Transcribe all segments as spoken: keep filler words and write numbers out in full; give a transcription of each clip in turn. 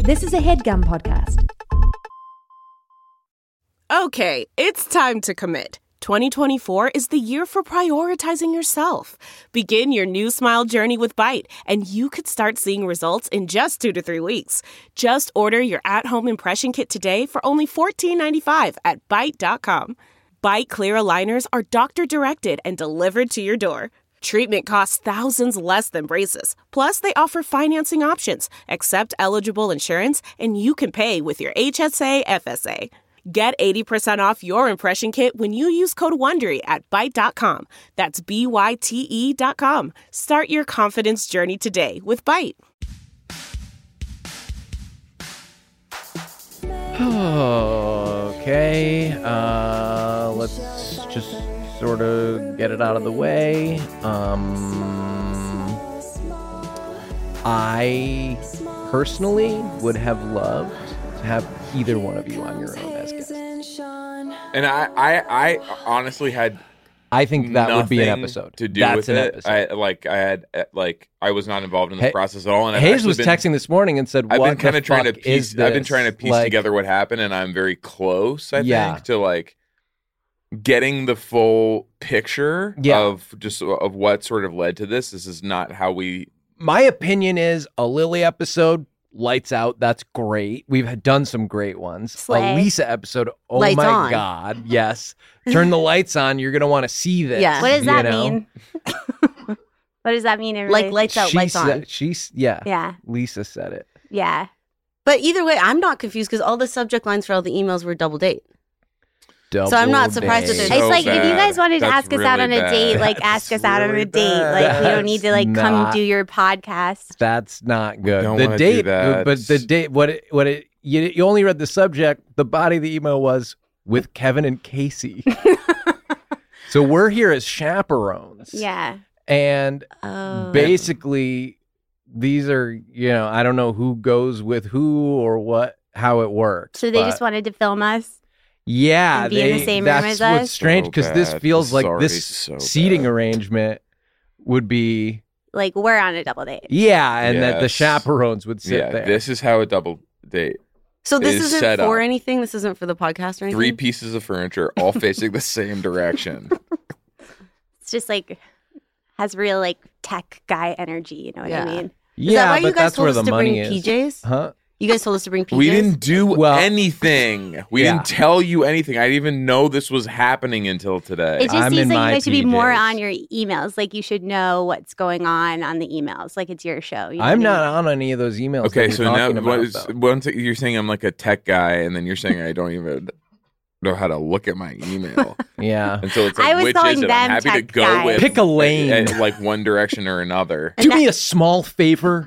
This is a HeadGum podcast. Okay, it's time to commit. twenty twenty-four is the year for prioritizing yourself. Begin your new smile journey with Byte, and you could start seeing results in just two to three weeks. Just order your at-home impression kit today for only fourteen ninety-five at byte dot com. Byte clear aligners are doctor-directed and delivered to your door. Treatment costs thousands less than braces. Plus, they offer financing options, accept eligible insurance, and you can pay with your H S A F S A. Get eighty percent off your impression kit when you use code WONDERY at byte dot com. That's B Y T E dot com. Start your confidence journey today with Byte. Okay, uh, let's just sort of get it out of the way. Um, I personally would have loved to have either one of you on your own as guests. And I, I, I honestly had. I think that would be an episode. To do That's with an it, episode. I like. I had like. I was not involved in the Hey, process at all. And I've Hayes actually was been, texting this morning and said, I've "What been kind the of trying to fuck piece. is I've been this?" trying to piece Like, together what happened, and I'm very close. I Yeah. think to like getting the full picture Yeah. of just of what sort of led to this. This is not how we. My opinion is a Lily episode. Lights out. That's great. We've had done some great ones. Slay. A Lisa episode. Oh Lights my on. God. Yes. Turn the lights on. You're going to want to see this. Yeah. What does you that know? mean? What does that mean? in Like really- lights out, She lights said- on. She's, yeah. Yeah, Lisa said it. yeah. But either way, I'm not confused because all the subject lines for all the emails were double date. So I'm not surprised that Double there's- date. So It's like if you bad. guys wanted to That's ask us out on really a date, bad. like That's ask us out on really a date. bad. Like you don't need to like That's come not- do your podcast. That's not good. don't The wanna do date, that. but the date, what it, what it, you, you only read the subject. The body of the email was with Kevin and Casey. So we're here as chaperones. Yeah. And Oh. basically, these are, you know, I don't know who goes with who or what, how it works. So they but just wanted to film us. yeah, and be in the they- same room that's as what's us? strange So because this bad. feels This is like already this so seating bad. arrangement would be, Like we're on a double date. yeah, and that the Yes. chaperones would sit Yeah, there. this is how a double date. So this It is isn't set for up. anything? This isn't for the podcast or anything? Three pieces of furniture, all facing the same direction. It's just like has real like tech guy energy. You know what Yeah. I mean? Is yeah, that why but you guys that's told where us the to money bring is. P Js? Huh? You guys told us to bring P Js? We didn't do Well- anything. We Yeah. didn't tell you anything. I didn't even know this was happening until today. It just I'm seems in like my you guys should be more P Js. on your emails. Like you should know what's going on on the emails. Like it's your show. You know I'm what I not mean? on any of those emails. Okay, that so you're now talking what about, is, though. one thing you're saying I'm like a tech guy, and then you're saying I don't even know how to look at my email. Yeah. And so it's like, I was which calling is it? I'm them happy to tech go guys. with Pick a lane. eh, like one direction or another. Do me a small favor.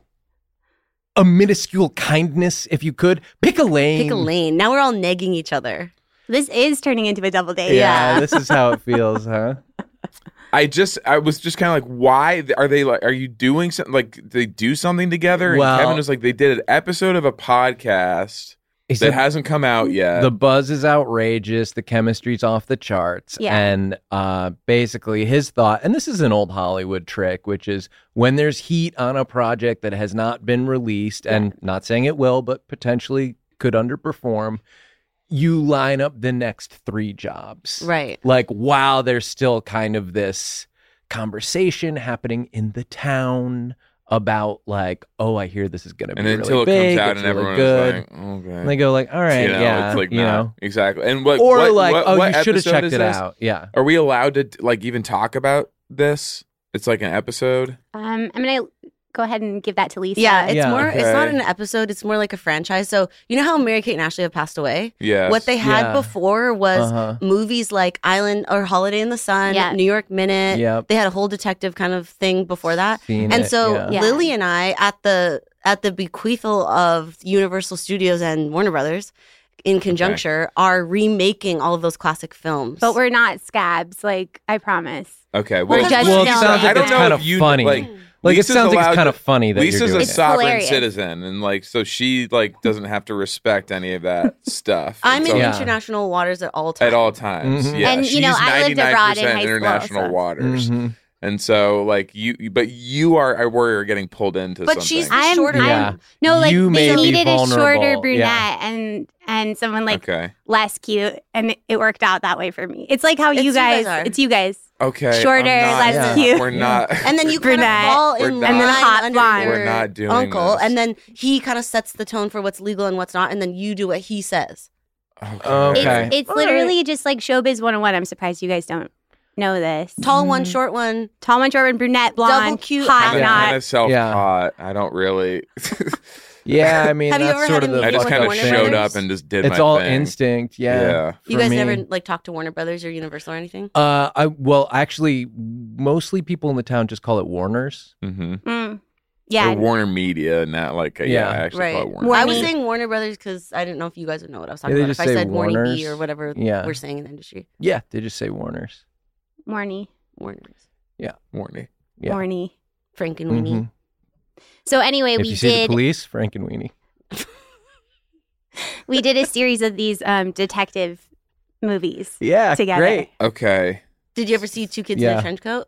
A minuscule kindness, if you could. Pick a lane. Pick a lane. Now we're all negging each other. This is turning into a double date. Yeah, Yeah. this is how it feels, huh? I just, I was just kind of like, why are they like, are you doing something? Like, they do something together? And Well- Kevin was like, they did an episode of a podcast He that said hasn't come out yet. the buzz is outrageous. The chemistry's off the charts. Yeah. And uh, basically his thought, and this is an old Hollywood trick, which is when there's heat on a project that has not been released, and not saying it will, but potentially could underperform, you line up the next three jobs. Right. Like, wow, there's still kind of this conversation happening in the town about like, oh, I hear this is going to be and really until it big, comes out it's and really everyone good. is like, okay. And they go like, all right, you know, yeah, it's like, you nah, know. exactly. And what, Or what, like, what, oh, what you should have episode checked is it this? out. Yeah. Are we allowed to like even talk about this? It's like an episode. Um, I'm gonna go ahead and give that to Lisa. Yeah, it's Yeah. more. It's not Okay. an episode. It's more like a franchise. So you know how Mary Kate and Ashley have passed away. Yes. What they had Yeah. before was Uh-huh. movies like Island or Holiday in the Sun, Yeah. New York Minute. Yep. They had a whole detective kind of thing before that. Seen and it, so yeah. Yeah. Lily and I at the at the bequeathal of Universal Studios and Warner Brothers in conjuncture are remaking all of those classic films. But we're not scabs. Like I promise. Okay. We're Well, just Well, it filming. sounds I like don't it's know kind if of you, funny. Like, Like, Lisa's it sounds like allowed it's kind to- of funny that Lisa's you're doing a it. sovereign hilarious. citizen, and like, so she like doesn't have to respect any of that stuff. I'm And in so- Yeah. international waters at all times. at all times. Mhm. Yeah, And, you know, she's I lived abroad in ninety-nine percent high school, international so- waters. Mhm. And so, like you, but you are a warrior getting pulled into But something. she's the I'm- shorter Yeah. one. No, like You may they be needed a shorter vulnerable, brunette yeah. and and someone like okay. less cute, and it worked out that way for me. It's like how It's you you guys guys, are. it's you guys. Okay. Shorter, I'm not- less Yeah. cute. We're not. And then you kind of Brunette. fall We're in not- line And then hot under blonde. your We're not doing uncle, this. and then he kind of sets the tone for what's legal and what's not, and then you do what he says. Okay. It's, it's All literally just like Showbiz one oh one. I'm surprised you guys don't know this. Tall one, short one. Tall one, short one, brunette, blonde, Double cute, hot, Kind of, not. kind of self-taught. I don't really. Yeah, I mean, Have you that's ever sort had of a the I just with kind of Warner showed Brothers? up and just did It's my all thing. instinct. Yeah. Yeah. You for guys me. never like talk to Warner Brothers or Universal or anything? Uh, I well, actually, mostly people in the town just call it Warner's. Mm-hmm. Mm. Yeah. Or Warner Media, not like, yeah, Yeah. I actually Right. call it Warner. Warner- I was Warner- saying Warner Brothers because I didn't know if you guys would know what I was talking Yeah, they about. If just I say said Warner Warners. B or whatever Yeah. we're saying in the industry. Yeah, they just say Warner's. Morny. Warners. Warney. Yeah. Morny. Frank and Weenie. Mhm. So anyway, If we you see the did police, Frank and Weenie. we did a series of these um, detective movies Yeah, together. great. Okay. Did you ever see Two Kids in Yeah. a Trench Coat?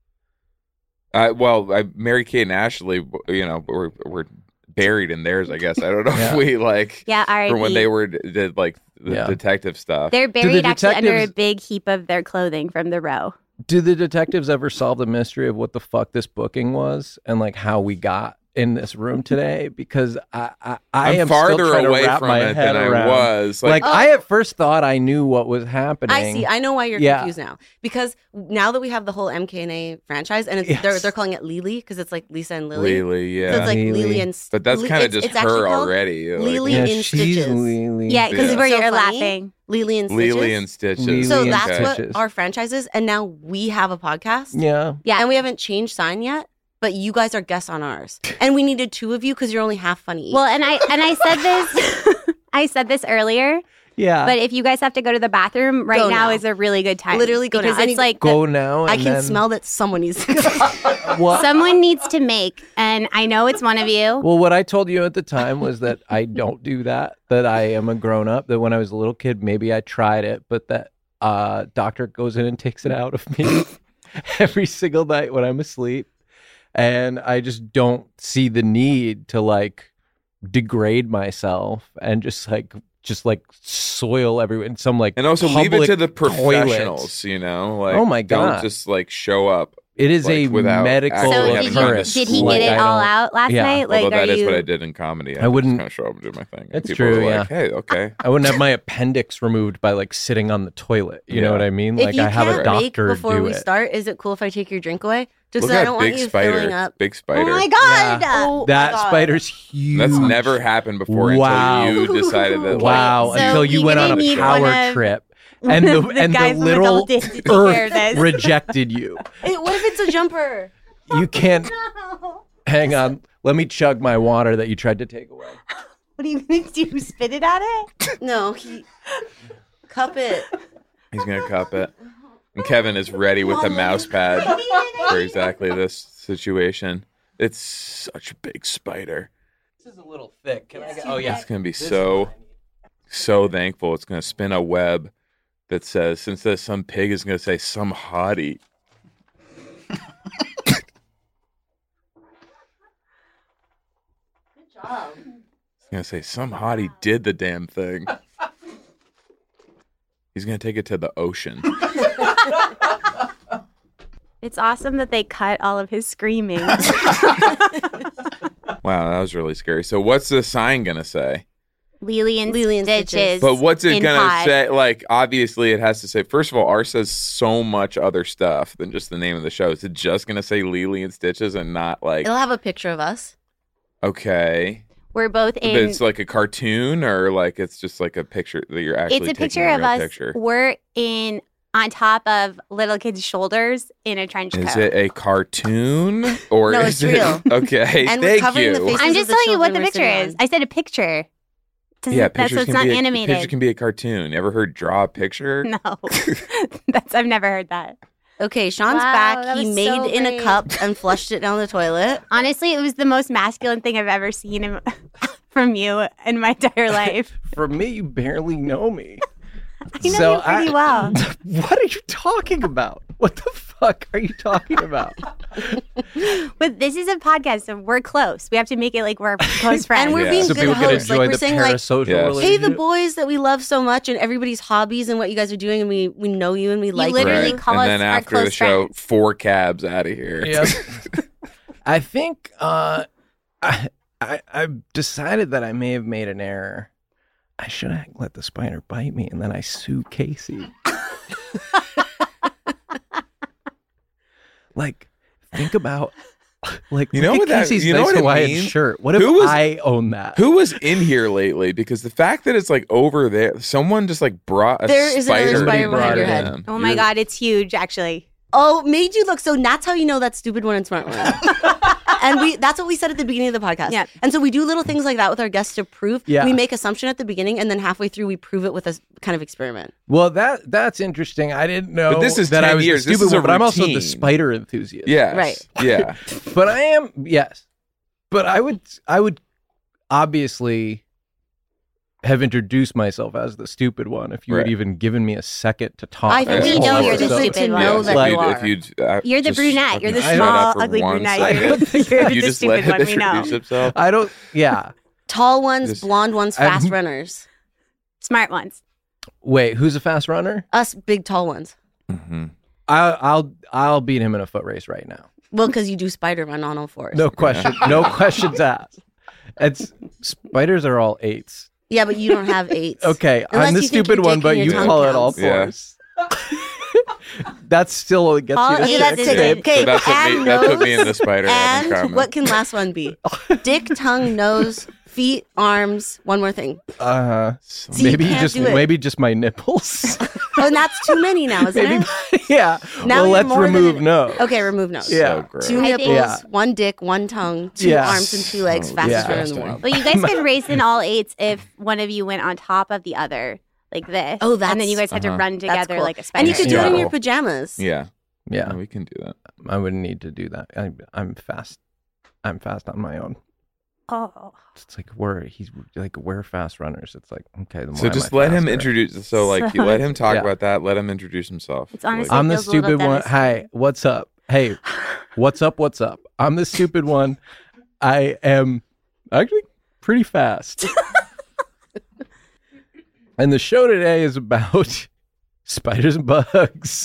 Uh, well, I, Mary Kate and Ashley, you know, were, were buried in theirs, I guess. I don't know Yeah. if we, like, Yeah, all right. for when they were, did, like, the Yeah. detective stuff. They're buried actually under a detectives- big heap of their clothing from the row. Do the detectives ever solve the mystery of what the fuck this booking was and like how we got in this room today? Because I I, I I'm am farther still trying away to wrap from my it head than around. I was. Like, Like, Oh. I at first thought I knew what was happening. I see. I know why you're Yeah. confused now. Because now that we have the whole M K and A franchise, and it's, they're Yes. they're calling it Lily because it's like Lisa and Lily. Lily, So yeah. it's like Lily. Lily and. but that's Li- kind of it's- just it's actually her called already. like, Lily yeah, in she's Stitches. Lily. Yeah, because Yeah. where So you're funny. laughing. Lily and Stitches. Lily and Stitches. Lily So and that's okay. what Stitches. our franchise is, and now we have a podcast. Yeah. Yeah. And we haven't changed sign yet, but you guys are guests on ours, and we needed two of you because you're only half funny. each. Well, and I and I said this I said this earlier, Yeah. but if you guys have to go to the bathroom right Go now, now. is a really good time. Literally go now. because I it's need- like Go now. I and can then- smell that someone needs to go. What? someone needs to make, and I know it's one of you. Well, what I told you at the time was that I don't do that, that I am a grown up, that when I was a little kid, maybe I tried it, but that uh, doctor goes in and takes it out of me every single night when I'm asleep. And I just don't see the need to like degrade myself and just like, just like soil everyone, some like And also leave it public to the toilet. professionals, you know? Like, Oh my don't God. just like show up. It is like, a without medical actually So having did gone he, to occurrence. did he school. get it I all don't- out last Yeah. night? Like, Although that are is you? what I did in comedy. I, I wouldn't- just kind of show up and do my thing. And It's people true, were yeah. like, hey, okay. I wouldn't have my appendix removed by like sitting on the toilet. You know Yeah. what I mean? If Like you I have can't a make doctor before do we it. start, is it cool if I take your drink away? Just Look so I at don't that want big you spider. filling up. Big spider. Oh my god! Oh, That my God. spider's huge. That's never happened before Wow. until you decided that. Like, Wow! So until you you're went gonna on a need power one of- trip, and the, the and the guys from literal Adult Day to take care of earth this. rejected you. Hey, what if it's a jumper? You can't. Hang on. Let me chug my water that you tried to take away. What are you gonna do? Spit it at it? No, he cup it. he's gonna cup it. And Kevin is ready with a mouse pad for exactly this situation. It's such a big spider. This is a little thick. Can I get? Oh yeah. It's gonna be so, so thankful. It's gonna spin a web that says, since there's some pig is gonna say some hottie. Good job. It's gonna say some hottie did the damn thing. He's gonna take it to the ocean. It's awesome that they cut all of his screaming. Wow, that was really scary. So what's the sign gonna say? Lily and Lily and Stitches. Stitches. But what's it in gonna pod. say? Like, obviously, it has to say. First of all, ours says so much other stuff than just the name of the show. Is it just gonna say Lily and Stitches and not like? It'll have a picture of us. Okay, We're both but in. it's like a cartoon, or like it's just like a picture that you're actually. It's a taking picture a of real us. Picture. We're in on top of little kids' shoulders in a trench coat. Is it a cartoon or No, is it's it real. Okay? And we're thank covering you. the faces I'm of just the telling you what the children we're picture sitting is. on. I said a picture. Doesn't- yeah, that's pictures so it's can not be a, animated. Picture can be a cartoon. You ever heard draw a picture? No, that's I've never heard that. Okay, Sean's Wow, back. that He was made so in a great. cup and flushed it down the toilet. Honestly, it was the most masculine thing I've ever seen in, from you in my entire life. For me, you barely know me. I know So you pretty I- well. What are you talking about? What the fuck are you talking about? But this is a podcast, so we're close. We have to make it like we're close friends. And we're Yeah. being So good people can hosts. enjoy Like we're the saying, like, parasocial Yes. relationship. hey, the boys that we love so much, and everybody's hobbies and what you guys are doing, and we we know you and we like literally you. call and us then our after the close show, friends. four cabs out of here. Yep. I think uh, I, I I've decided that I may have made an error. I should have let the spider bite me, and then I sue Casey. Like, think about like You look know at what that- Casey's you know nice what it Hawaiian means? shirt. What if Who was- I own that? Who was in here lately? Because the fact that it's like over there, someone just like brought a There is another spider. spider behind your in. head. Oh my You're- God, it's huge, actually. Oh, made you look. So that's how you know that stupid one and smart one. And we that's what we said at the beginning of the podcast. Yeah. And so we do little things like that with our guests to prove. Yeah. We make assumption at the beginning, and then halfway through we prove it with a s- kind of experiment. Well, that that's interesting. I didn't know But this is that I ten was years. the This stupid is a one, but I'm also the routine. spider enthusiast. Yes. Right. Yeah. But I am, yes. But I would, I would obviously have introduced myself as the stupid one if you Right. had even given me a second to talk. I think we it's know you're the good stupid to one. know Yeah, that if you you'd- are. if you'd, uh, You're the just brunette. You're the fucking shut up small, for ugly one brunette. second. You're the, you're you the just let stupid him one. We know. introduce himself. I don't. Yeah. Tall ones, Just- blonde ones, I'm- fast runners. Smart ones. Wait, who's a fast runner? Us big tall ones. Mhm. I, I'll I'll beat him in a foot race right now. Well, because you do spider run on all fours. No question. No questions asked. It's spiders are all eights. Yeah, but you don't have eights. Okay, Unless I'm the you think stupid your one, dick but and your you tongue call it all counts. Yeah. fours. That's still gets All you to eight, six. that's it. babe. Okay, So that's what, and me, that put me nose, in the spider And comment. what can last one be? Dick, tongue, nose, feet, arms. One more thing. Uh-huh. So- See, you Maybe can't just do it. maybe just my nipples. Oh, and that's too many now, isn't Maybe, it? yeah. Now well, you're let's more than remove an- no. Okay, remove nose. Yeah. So gross. Two I nipples, think- Yeah. one dick, one tongue, two Yeah. arms and two legs. So Fastest Yeah. runner in the world. But you guys could race in all eights if one of you went on top of the other, like this. Oh, And then that's- you guys had to uh-huh. run That's together cool. like a spider. And you could do it in Yeah. your pajamas. Yeah. Yeah, No, we can do that. I wouldn't need to do that. I, I'm fast. I'm fast on my own. Oh. It's like we're he's like we're fast runners. It's like okay. Then So why am just I let him faster? introduce. So like, you let him talk Yeah. about that. Let him introduce himself. It's honestly- Like, I'm the feels a little stupid one. Hi, devastating. what's up? Hey, what's up? What's up? I'm the stupid one. I am actually pretty fast. And the show today is about spiders and bugs.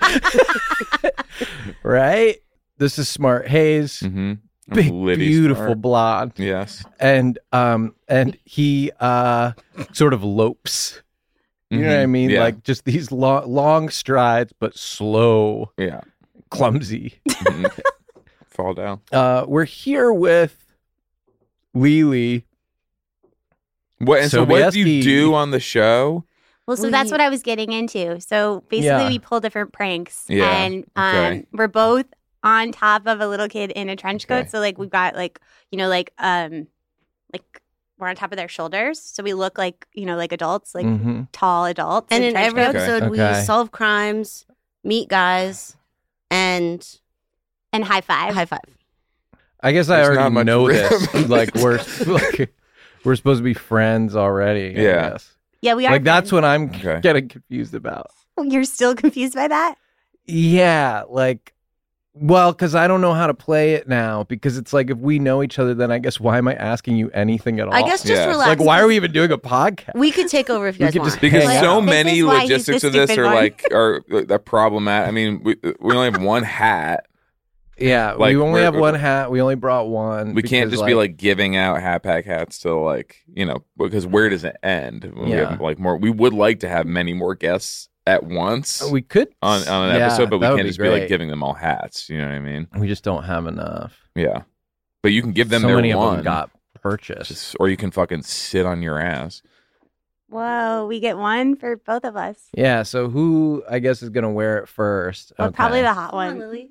Right? This is Smart Hayes, mhm. big, Liddy beautiful Smart. blonde, Yes. and um, and he uh, sort of lopes. You know what I Mhm. mean? Yeah. Like just these long, long strides, but slow, Yeah. clumsy. Mhm. Fall down. Uh, we're here with Lily. What and so, what do you Sobieski. do on the show? Well, so We- that's what I was getting into. So basically, Yeah. we pull different pranks, Yeah, and um, okay. we're both on top of a little kid in a trench coat. Okay. So like we've got like you know like um like we're on top of their shoulders, so we look like you know like adults, like Mhm. tall adults. And in trench every coats. Okay. episode, Okay. we solve crimes, meet guys, and and high five. high five. I guess I There's not already much know rhythm. this. Like we're like, we're supposed to be friends already. I Yeah. guess. Yeah, we are. Like that's friends. what I'm Okay. getting confused about. You're still confused by that. Yeah, like, well, because I don't know how to play it now. Because it's like if we know each other, then I guess why am I asking you anything at all? I guess just Yeah. relax. like, why are we even doing a podcast? We could take over if you We guys could want. just- Because Hang so out. This many is why he's logistics the of this stupid are one. like are that problematic. I mean, we we only have one hat. Yeah, Like, we only we're- have one hat. We only brought one. We can't because, just be like giving out hat pack hats to like you know because where does it end? We Yeah. have, like more. We would like to have many more guests at once we could on on an yeah, episode, but we that would can't be just be like great. giving them all hats. You know what I mean? We just don't have enough. Yeah, but you can give them so their many one, of them got purchased. just, or you can fucking sit on your ass. Whoa, we get one for both of us. Yeah. So who I guess is gonna wear it first? Well, Okay. probably the hot Come on, one. Lily.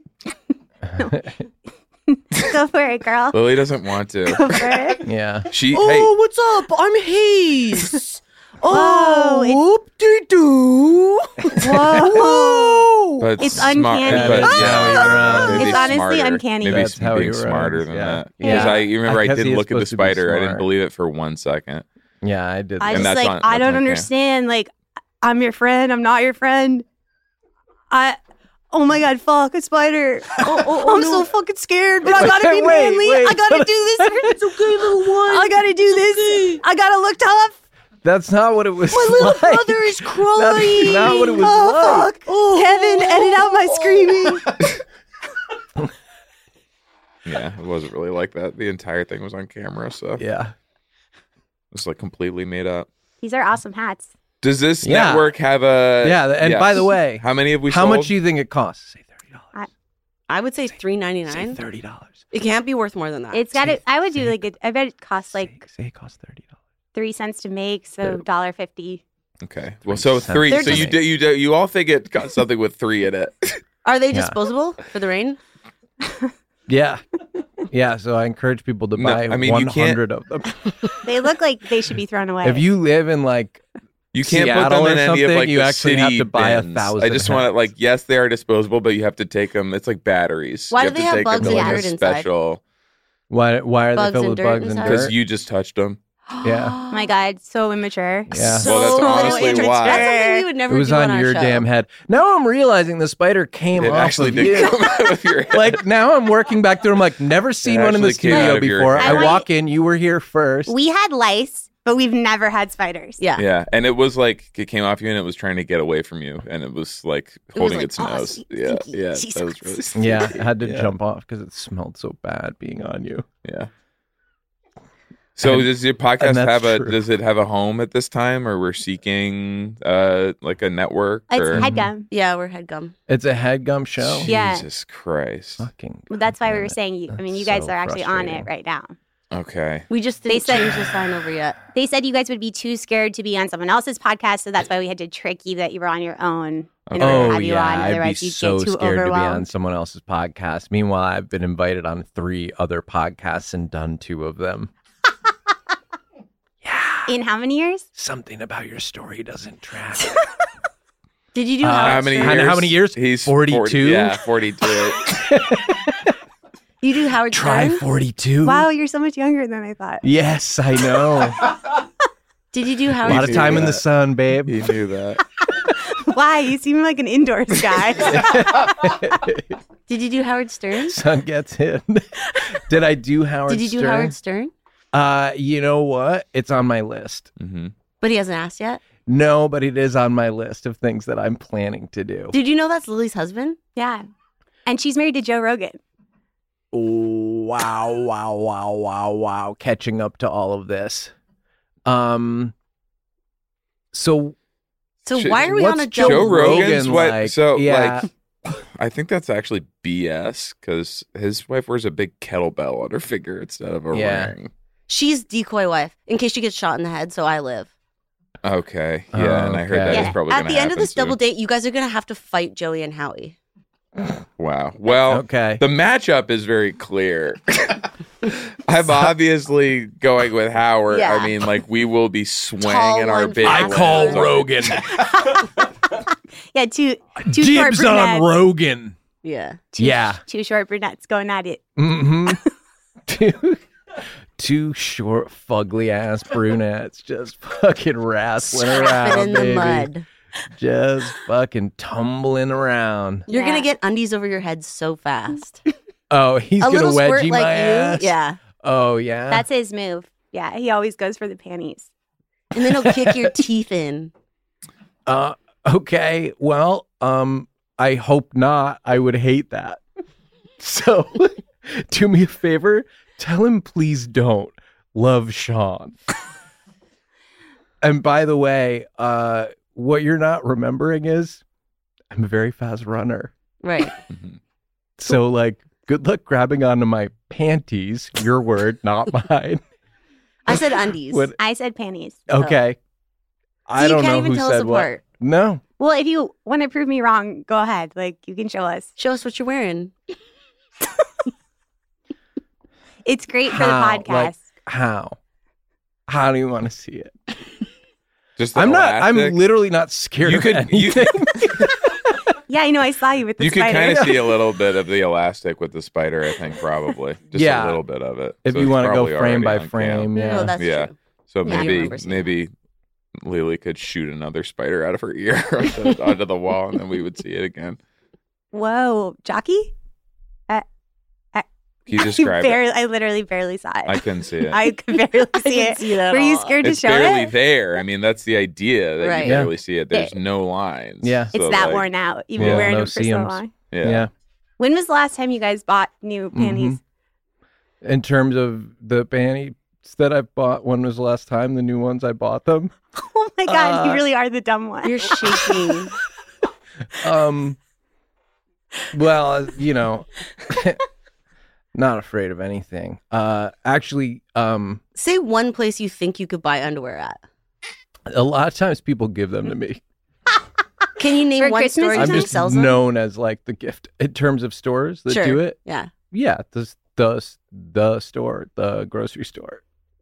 Go for it, girl. Lily doesn't want to. Go for it. yeah. She hey, Oh, what's up? I'm Hayes. Whoa, oh, it's- whoop-de-doo. Whoa. but It's smart, uncanny. But, That's yeah, how he runs. maybe It's honestly smarter. uncanny. Maybe That's s- how he being smarter runs, than yeah. that. Because Yeah. I you remember I I, guess he didn't is look at the supposed to be spider. I didn't smart. believe it for one second. Yeah, I did. I that. just And that's like on- I that's don't okay. understand. Like I'm your friend. I'm not your friend. I. oh my god, fuck a spider. Oh, oh, oh, I'm no. so fucking scared, but I gotta be Wait, manly. wait. I gotta do this. It's okay, little one. I gotta do this. I gotta look tough. That's not what it was My little like. brother is crying. That's not what it was Oh, like. fuck. Kevin, edit out my screaming. Yeah, it wasn't really like that. The entire thing was on camera, so Yeah. it's like completely made up. These are awesome hats. Does this Yeah. network have a? Yeah, and Yes. by the way, how many have we? how sold? much do you think it costs? Say thirty dollars. I would say three ninety Say nine. thirty dollars. It can't be worth more than that. It's got it. I would do like a, I bet it costs like say, say it costs thirty dollars. three cents to make, so They're- one dollar fifty. Okay. Well, so cents. three. They're So you just- do, you do, you all think it got something with three in it? Are they Yeah. disposable for the rain? Yeah. Yeah, so I encourage people to No, buy I mean, you one can't- hundred of them. They look like they should be thrown away. If you live in like You can't put Seattle them or in any of something, like you the actually city have to buy a bins. thousand I just want it hats. like yes, they are disposable, but you have to take them. It's like batteries. Why you do they to have take 'em bugs to, and like, a dirt inside? special why why are Bugs they filled and with dirt bugs and inside? because dirt? you just touched them. Yeah. oh my god, so immature. Yeah. So Well, that's honestly interesting. why. That's something we would It never was do on our your show. damn head. Now I'm realizing the spider came It off actually of did you. come out of your head. Like now I'm working back through. I'm like, never seen one in the actually came out studio of your before. head. I I walk in, you were here first. We had lice, but we've never had spiders. Yeah. yeah, and it was like it came off you, and it was trying to get away from you, and it was like was holding like, its "Oh, nose. she- Yeah, she- yeah, she that was sucks." really. Yeah, I had to Yeah. jump off because it smelled so bad being on you. Yeah. So And- does your podcast and that's have a? true. Does it have a home at this time, or we're seeking uh like a network? It's or? headgum. Yeah, we're headgum. It's a headgum show. Yeah. Jesus Christ. Fucking. Well, that's why we goddamn were it. saying you. I mean, That's you guys so are actually on it frustrating. right now. Okay. We just They didn't said- change the sign over yet. They said you guys would be too scared to be on someone else's podcast, so that's why we had to trick you that you were on your own in order to Oh have you yeah, on. I'd be Otherwise, you'd so get too scared to be on overwhelmed. someone else's podcast. Meanwhile, I've been invited on three other podcasts and done two of them. In how many years? Something about your story doesn't track. Did you do Uh, Howard How many How- years? how many years? He's forty-two? forty, yeah, forty-two. You do Howard Try Stern? forty-two. Wow, you're so much younger than I thought. Yes, I know. Did you do A Howard lot of knew time in the that. sun, babe. he knew that. Why? You seem like an indoors guy. Did you do Howard Stern? Sun gets in. Did I do Howard Did you do Stern? Howard Stern? Uh, you know what? It's on my list. hmm But he hasn't asked yet. No, but it is on my list of things that I'm planning to do. Did you know that's Lily's husband? yeah. And she's married to Joe Rogan. Wow, wow, wow, wow, wow. Catching up to all of this. Um, so So Sh- why are we what's on a Joe Joe, Joe Rogan's Rogan what? like? So Yeah. like, I think that's actually B S because his wife wears a big kettlebell on her finger instead of a Yeah. ring. She's decoy wife in case she gets shot in the head. So I live. Okay, Oh, yeah, and I heard okay. that Yeah. is probably At gonna the end of happen this double soon. date, you guys are gonna have to fight Joey and Howie. Wow. Well, okay. the matchup is very clear. I'm obviously going with Howard. Yeah. I mean, like we will be swinging Tall our one, big. fast I call ones on- Rogan. Yeah, two two short Dibs on brunettes. Rogan. Yeah. Two, Yeah. Two short brunettes going at it. Mm-hmm. two, two short, fugly ass brunettes just fucking wrestling Scrapping around, in the baby. mud. Just fucking tumbling around. You're Yeah. gonna get undies over your head so fast. Oh, he's a gonna little squirt wedgie like my you. ass. Yeah. Oh yeah. That's his move. Yeah, he always goes for the panties. And then he'll kick your teeth in. Uh, okay. Well, um, I hope not. I would hate that. So, do me a favor. Tell him, please don't. Love, Sean. And by the way, uh, what you're not remembering is I'm a very fast runner. Right. Mhm. So, like, good luck grabbing onto my panties. Your word, not mine. I said undies. What- I said panties. Okay. I See, don't you can't know even who tell said us what. apart. No. Well, if you want to prove me wrong, go ahead. Like, you can show us. Show us what you're wearing. It's great for How? the podcast. Like, how? How do you want to see it? Just the I'm not. I'm elastic. literally not scared You of could. You, anything. yeah, I know. I saw you with the you could spider. kind of see a little bit of the elastic with the spider. I think probably just Yeah. a little bit of it. if So you it's want to go probably frame already by on cam. frame, yeah. No, that's Yeah. true. So Yeah, I maybe remember seeing maybe Lily could shoot another spider out of her ear onto, onto the wall, and then we would see it again. Whoa, jockey? Uh, uh, Can you I describe barely, it? I literally barely saw it. I couldn't see it. I could barely see didn't it. see it at Were you all. scared to It's show barely it? there. I mean, that's the idea that Right. you Yeah. barely see it. There's no lines. Yeah. It's So, that like, worn out. You've been Yeah, wearing no it for so seams. long. Yeah. Yeah. When was the last time you guys bought new panties? In terms of the panties that I've bought, when was the last time the new ones I bought them? Oh my god, Uh, you really are the dumb one. You're shaking. Um, well, you know, not afraid of anything. Uh, actually, um, Say one place you think you could buy underwear at. a lot of times people give them to me. Can you name For one Christmas store or you I'm think just sells them? known as like the gift in terms of stores that Sure. do it. Yeah. Yeah, the the the store, the grocery store.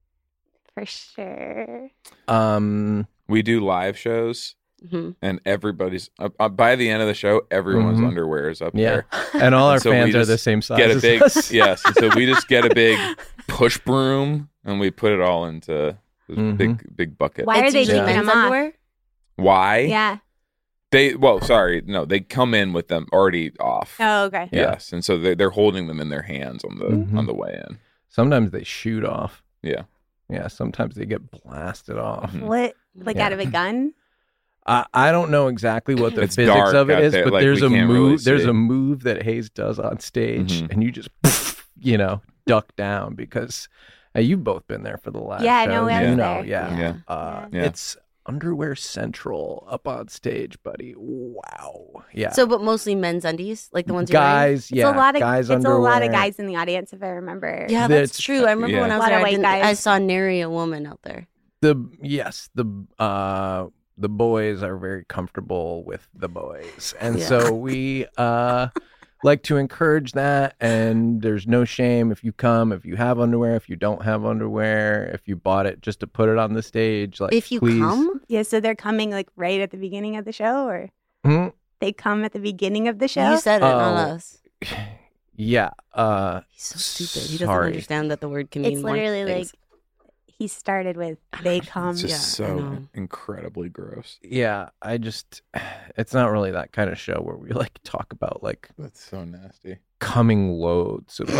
For sure. Um, We do live shows, hmm and everybody's uh, uh, by the end of the show, everyone's Mhm. underwear is up yeah, there. and all our So we fans are just the same size. Get a as big us. yes. And so we just get a big push broom and we put it all into this Mhm. big big bucket. Why are It's they usually taking men's them off? underwear? Why? Yeah. They well, sorry, no, they come in with them already off. Oh, okay. Yeah. Yes, and so they're they're holding them in their hands on the Mhm. on the way in. Sometimes they shoot off. Yeah. Yeah, sometimes they get blasted off. Mhm. What? Like Yeah. out of a gun? I, I don't know exactly what the It's physics dark of it out is, there, but like, there's we a can't move. really there's see. a move that Hayes does on stage, Mhm. and you just, you know, duck down because uh, you've both been there for the last. Yeah, I know, shows, I you was know, there. yeah, Yeah. Uh, Yeah. It's Underwear Central up on stage, buddy. Wow, yeah. So, but mostly men's undies, like the ones you're wearing? guys, It's yeah, a lot of guys it's underwear. a lot of guys in the audience if I remember. Yeah, That's- that's true. I remember yeah. when I A was lot there, of I, white didn't- guys. I saw nary a woman out there. The yes, the uh the boys are very comfortable with the boys. And Yeah. so we uh like to encourage that, and there's no shame if you come, if you have underwear, if you don't have underwear, if you bought it just to put it on the stage, like If you please. come, Yeah, so they're coming like right at the beginning of the show, or Hmm? they come at the beginning of the show. you said it, not Oh. us. Yeah, uh He's so stupid. He doesn't Sorry. understand that the word can mean It's more literally like things. he started with they come. It's just Yeah, I so know. incredibly gross. yeah, I just it's not really that kind of show where we like talk about like That's so nasty. coming loads of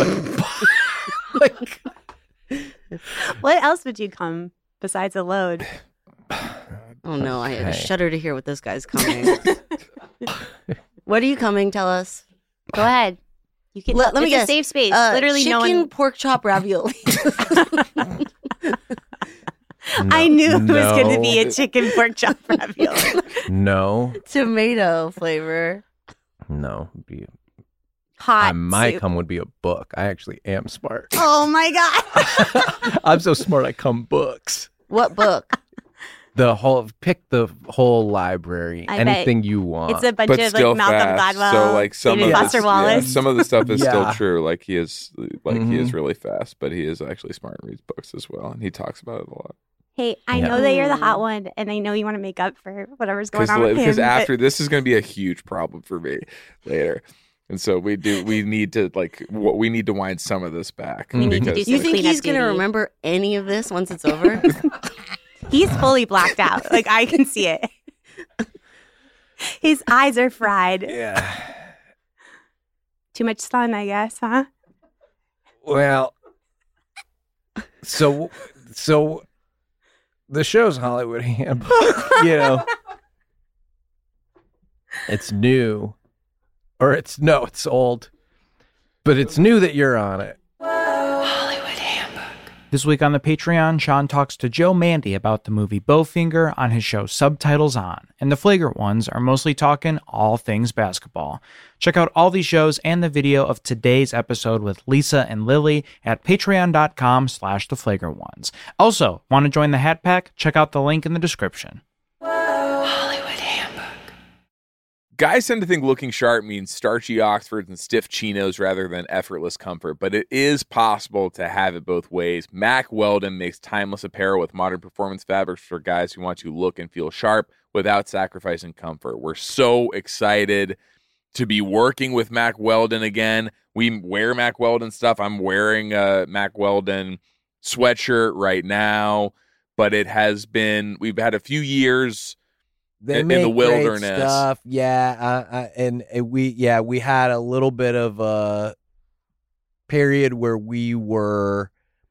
like, like What else would you come besides a load? Oh no, I Okay. shudder to hear what this guy's coming. What are you coming? Tell us. Go ahead. You can. Let- let me it's guess. a safe space. Uh, Literally, chicken no one. pork chop ravioli. I knew it was going to no. be a chicken pork chop ravioli. no, Tomato flavor. no, be Hot. I, my soup. cum would be a book. I actually am smart. Oh my god. I'm so smart. I come books. What book? The whole pick the whole library. I bet anything you want. It's a bunch But of still like Malcolm fast. Gladwell, So like some David of Foster this, Wallace. yeah, some of the stuff is Yeah. still true. Like he is like he is Mhm. really fast, but he is actually smart and reads books as well, and he talks about it a lot. Hey, I Yeah. know that you're the hot one, and I know you want to make up for whatever's going Because on with because him. but- after this is going to be a huge problem for me later, and so we do we need to like what we need to wind some of this back. We need to because do You some think cleanup he's going to duty. remember any of this once it's over? He's fully blacked out. Like I can see it. His eyes are fried. yeah. Too much sun, I guess, huh? Well, so so the show's Hollywood Handbook. You know, it's new, or it's no, it's old, but it's new that you're on it. This week on the Patreon, Sean talks to Joe Mandy about the movie Bowfinger on his show Subtitles On, and the Flagrant Ones are mostly talking all things basketball. Check out all these shows and the video of today's episode with Lisa and Lily at patreon.com slash the Flagrant Ones. Also, want to join the Hat Pack? Check out the link in the description. Guys tend to think looking sharp means starchy Oxfords and stiff chinos rather than effortless comfort, but it is possible to have it both ways. Mack Weldon makes timeless apparel with modern performance fabrics for guys who want to look and feel sharp without sacrificing comfort. We're so excited to be working with Mack Weldon again. We wear Mack Weldon stuff. I'm wearing a Mack Weldon sweatshirt right now, but it has been, we've had a few years They in make the great wilderness. stuff. Yeah, uh, uh, and, and we yeah we had a little bit of a period where we were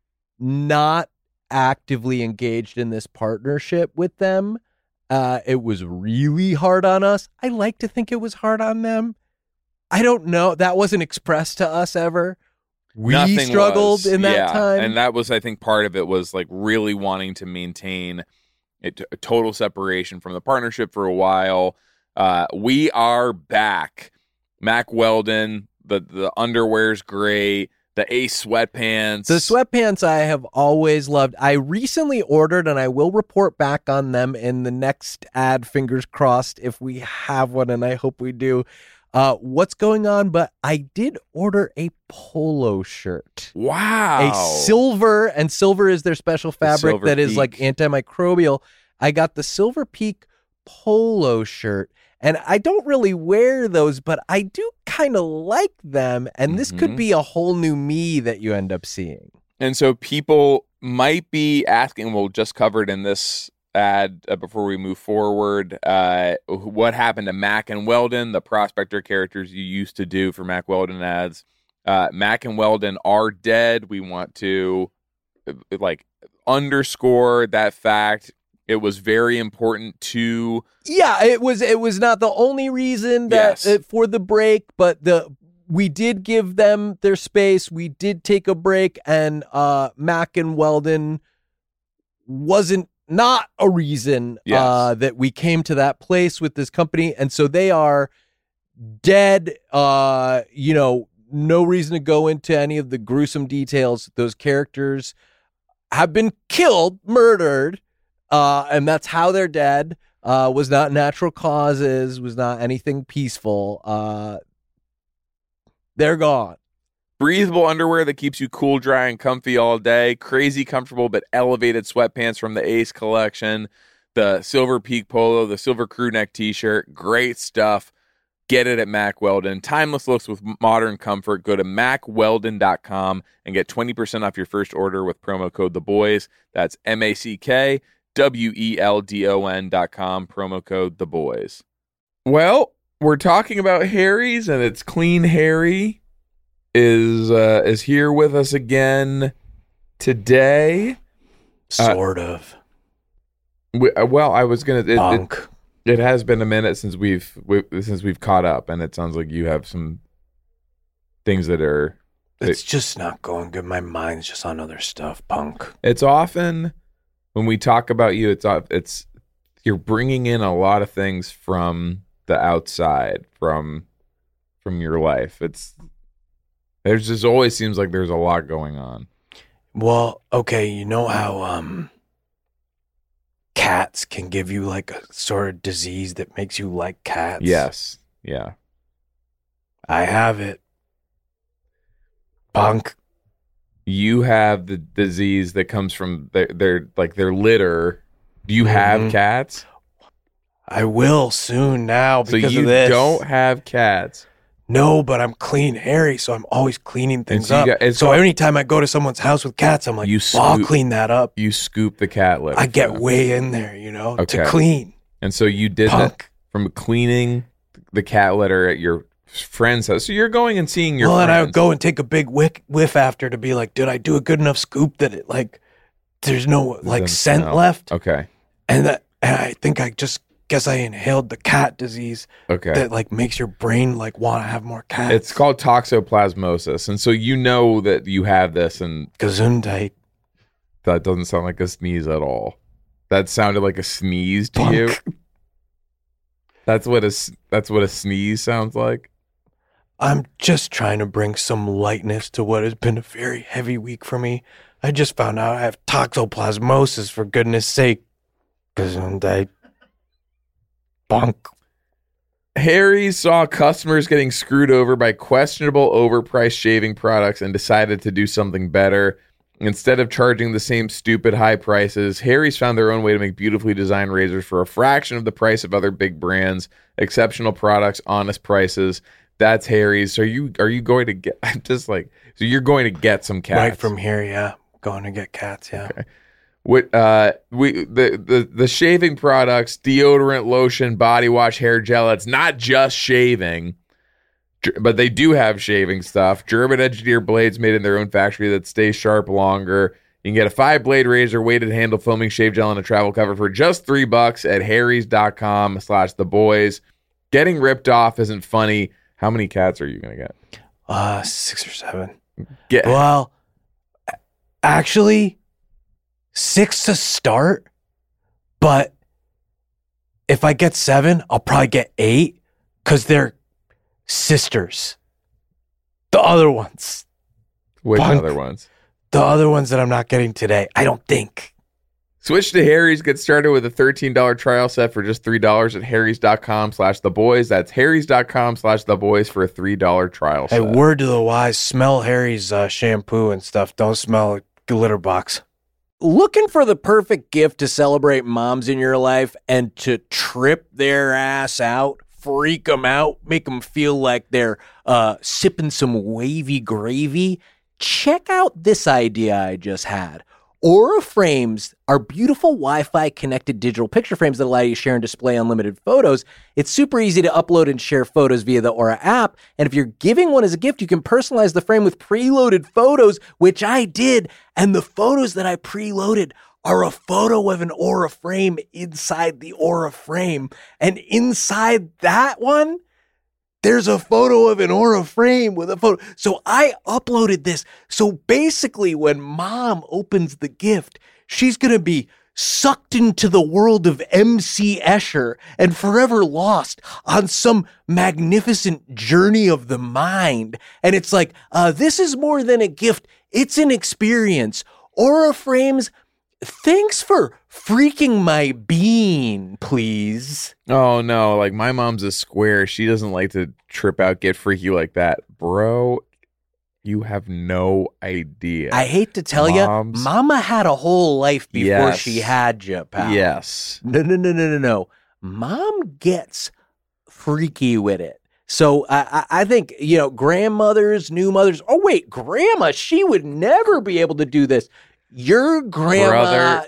not actively engaged in this partnership with them. Uh, it was really hard on us. I like to think it was hard on them. I don't know. That wasn't expressed to us ever. We Nothing struggled was. in that yeah. time. And that was, I think, part of it was like really wanting to maintain a, t- a total separation from the partnership for a while. Uh, we are back. Mack Weldon, the, the underwear's great. The Ace sweatpants. The sweatpants I have always loved. I recently ordered, and I will report back on them in the next ad, fingers crossed, if we have one, and I hope we do. Uh, what's going on? But I did order a polo shirt. Wow. A silver, and silver is their special fabric Silver that is Peak. like antimicrobial. I got the Silver Peak polo shirt. And I don't really wear those, but I do kind of like them. And this could Mhm. be a whole new me that you end up seeing. And so people might be asking, we'll just covered in this ad uh, before we move forward, uh, what happened to Mack and Weldon, the prospector characters you used to do for Mack Weldon ads. Uh, Mack and Weldon are dead. We want to uh, like underscore that fact. It was very important to Yeah, it was it was not the only reason that Yes. uh, for the break, but the we did give them their space. We did take a break, and uh, Mack and Weldon wasn't not a reason Yes. uh, that we came to that place with this company, and so they are dead. Uh, you know, no reason to go into any of the gruesome details. Those characters have been killed, murdered. Uh, and that's how they're dead. Uh, was not natural causes, was not anything peaceful. Uh, they're gone. breathable underwear that keeps you cool, dry, and comfy all day. Crazy comfortable but elevated sweatpants from the Ace collection. The Silver Peak polo, the Silver Crew Neck t-shirt. Great stuff. Get it at Mack Weldon. Timeless looks with modern comfort. Go to mack weldon dot com and get twenty percent off your first order with promo code The Boys. That's M A C K W E L D O N dot com, promo code The Boys. Well, we're talking about Harry's, and it's Clean Harry is uh, is here with us again today. Sort of. We, uh, well, I was gonna. It, it, Bunk. it has been a minute since we've we, since we've caught up, and it sounds like you have some things that are. It's just not going good. My mind's just on other stuff, punk. It's often when we talk about you, it's it's you're bringing in a lot of things from the outside, from from your life. It's there's just always seems like there's a lot going on. Well, okay, you know how um cats can give you like a sort of disease that makes you like cats? Yes, yeah. I have it. Punk. You have the disease that comes from their, their like their litter. Do you have Mhm. cats? I will soon now So because you of this. don't have cats. No, but I'm clean Harry, so I'm always cleaning things so you up. got- it's so called- anytime I go to someone's house with cats, I'm like, You well, I'll scoop- clean that up. You scoop the cat litter. I get for them. way in there, you know, Okay. to clean. And so you did that Punk. from cleaning the cat litter at your friend's house. So you're going and seeing your well, friends. and I would go and take a big wick, whiff after to be like, did I do a good enough scoop that it like, there's no like Doesn't scent smell. left? Okay. And that, and I think I just guess I inhaled the cat disease Okay. that like makes your brain like want to have more cats. It's called toxoplasmosis. And so you know that you have this, and Gesundheit. that doesn't sound like a sneeze at all. That sounded like a sneeze to Punk. you. That's what a s- that's what a sneeze sounds like. I'm just trying to bring some lightness to what has been a very heavy week for me. I just found out I have toxoplasmosis, for goodness sake. Gesundheit. Bunk. Harry saw customers getting screwed over by questionable overpriced shaving products and decided to do something better. Instead of charging the same stupid high prices, Harry's found their own way to make beautifully designed razors for a fraction of the price of other big brands. Exceptional products, honest prices. That's Harry's. So are you are you going to get? I'm just like, so you're going to get some cats Right from here, yeah. Going to get cats, yeah. Okay. What uh we the, the the shaving products, deodorant, lotion, body wash, hair gel. It's not just shaving, but they do have shaving stuff. German engineered blades made in their own factory that stay sharp longer. You can get a five blade razor, weighted handle, foaming shave gel, and a travel cover for just three bucks at harrys.com slash the boys. Getting ripped off isn't funny. How many cats are you gonna get? Uh, six or seven. Get well, actually. Six to start, but if I get seven, I'll probably get eight because they're sisters. The other ones. Which Punk. other ones? The other ones that I'm not getting today, I don't think. Switch to Harry's. Get started with a thirteen dollars trial set for just three dollars at harrys.com slash the boys. That's harrys.com slash the boys for a three dollars trial Hey, set. word to the wise, smell Harry's uh, shampoo and stuff. Don't smell a litter box. Looking for the perfect gift to celebrate moms in your life and to trip their ass out, freak them out, make them feel like they're uh, sipping some wavy gravy? Check out this idea I just had. Aura Frames are beautiful Wi-Fi connected digital picture frames that allow you to share and display unlimited photos. It's super easy to upload and share photos via the Aura app. And if you're giving one as a gift, you can personalize the frame with preloaded photos, which I did. And the photos that I preloaded are a photo of an Aura frame inside the Aura frame. And inside that one, there's a photo of an Aura frame with a photo. So I uploaded this. So basically, when mom opens the gift, she's going to be sucked into the world of M C Escher and forever lost on some magnificent journey of the mind. And it's like, uh, this is more than a gift. It's an experience. Aura frames, thanks for freaking my bean, please. Oh, no. Like, my mom's a square. She doesn't like to trip out, get freaky like that. Bro, you have no idea. I hate to tell Moms. you, Mama had a whole life before Yes. she had you, pal. Yes. No, no, no, no, no, no. Mom gets freaky with it. So I, I, I think, you know, grandmothers, new mothers. Oh, wait, grandma, she would never be able to do this. Your grandma, Brother.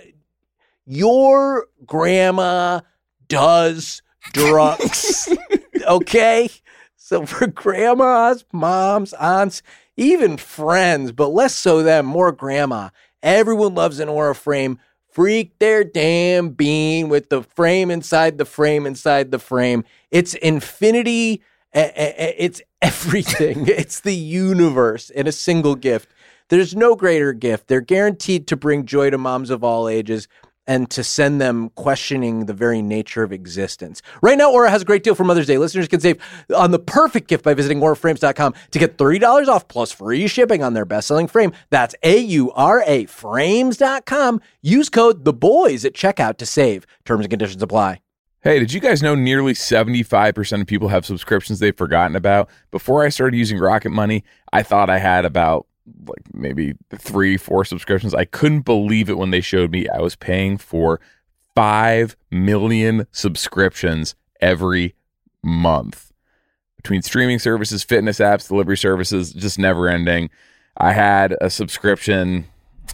your grandma does drugs. Okay? So for grandmas, moms, aunts, even friends, but less so them, more grandma. Everyone loves an Aura frame. Freak their damn bean with the frame inside the frame inside the frame. It's infinity. It's everything. It's the universe in a single gift. There's no greater gift. They're guaranteed to bring joy to moms of all ages and to send them questioning the very nature of existence. Right now, Aura has a great deal for Mother's Day. Listeners can save on the perfect gift by visiting aura frames dot com to get thirty dollars off plus free shipping on their best-selling frame. That's A U R A frames dot com. Use code THEBOYS at checkout to save. Terms and conditions apply. Hey, did you guys know nearly seventy-five percent of people have subscriptions they've forgotten about? Before I started using Rocket Money, I thought I had about like maybe three, four subscriptions. I couldn't believe it when they showed me I was paying for five million subscriptions every month. Between streaming services, fitness apps, delivery services, just never ending. I had a subscription.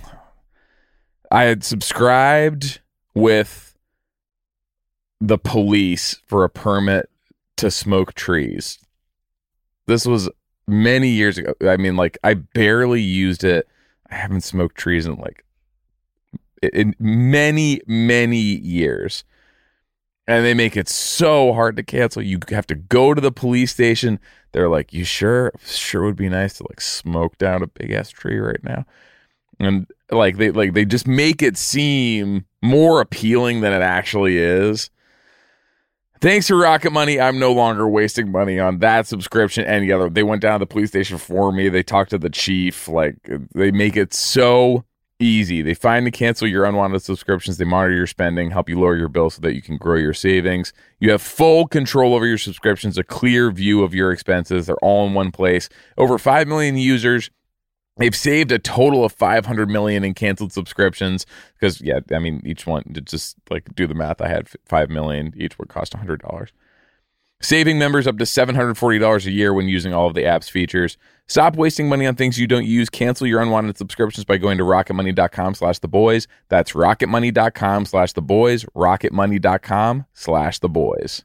I had subscribed with the police for a permit to smoke trees. This was many years ago. I mean, like, I barely used it. I haven't smoked trees in like in many, many years. And they make it so hard to cancel. You have to go to the police station. They're like, you sure? Sure would be nice to like smoke down a big ass tree right now. And like they like they just make it seem more appealing than it actually is. Thanks to Rocket Money, I'm no longer wasting money on that subscription. Any other, they went down to the police station for me. They talked to the chief. Like, they make it so easy. They find and cancel your unwanted subscriptions. They monitor your spending, help you lower your bill so that you can grow your savings. You have full control over your subscriptions, a clear view of your expenses. They're all in one place. Over five million users. They've saved a total of five hundred million in canceled subscriptions because, yeah, I mean, each one, to just like do the math, I had five million, each would cost one hundred dollars. saving members up to seven hundred forty dollars a year when using all of the app's features. Stop wasting money on things you don't use. Cancel your unwanted subscriptions by going to rocketmoney.com slash the boys. That's rocketmoney.com slash the boys. rocketmoney.com slash the boys.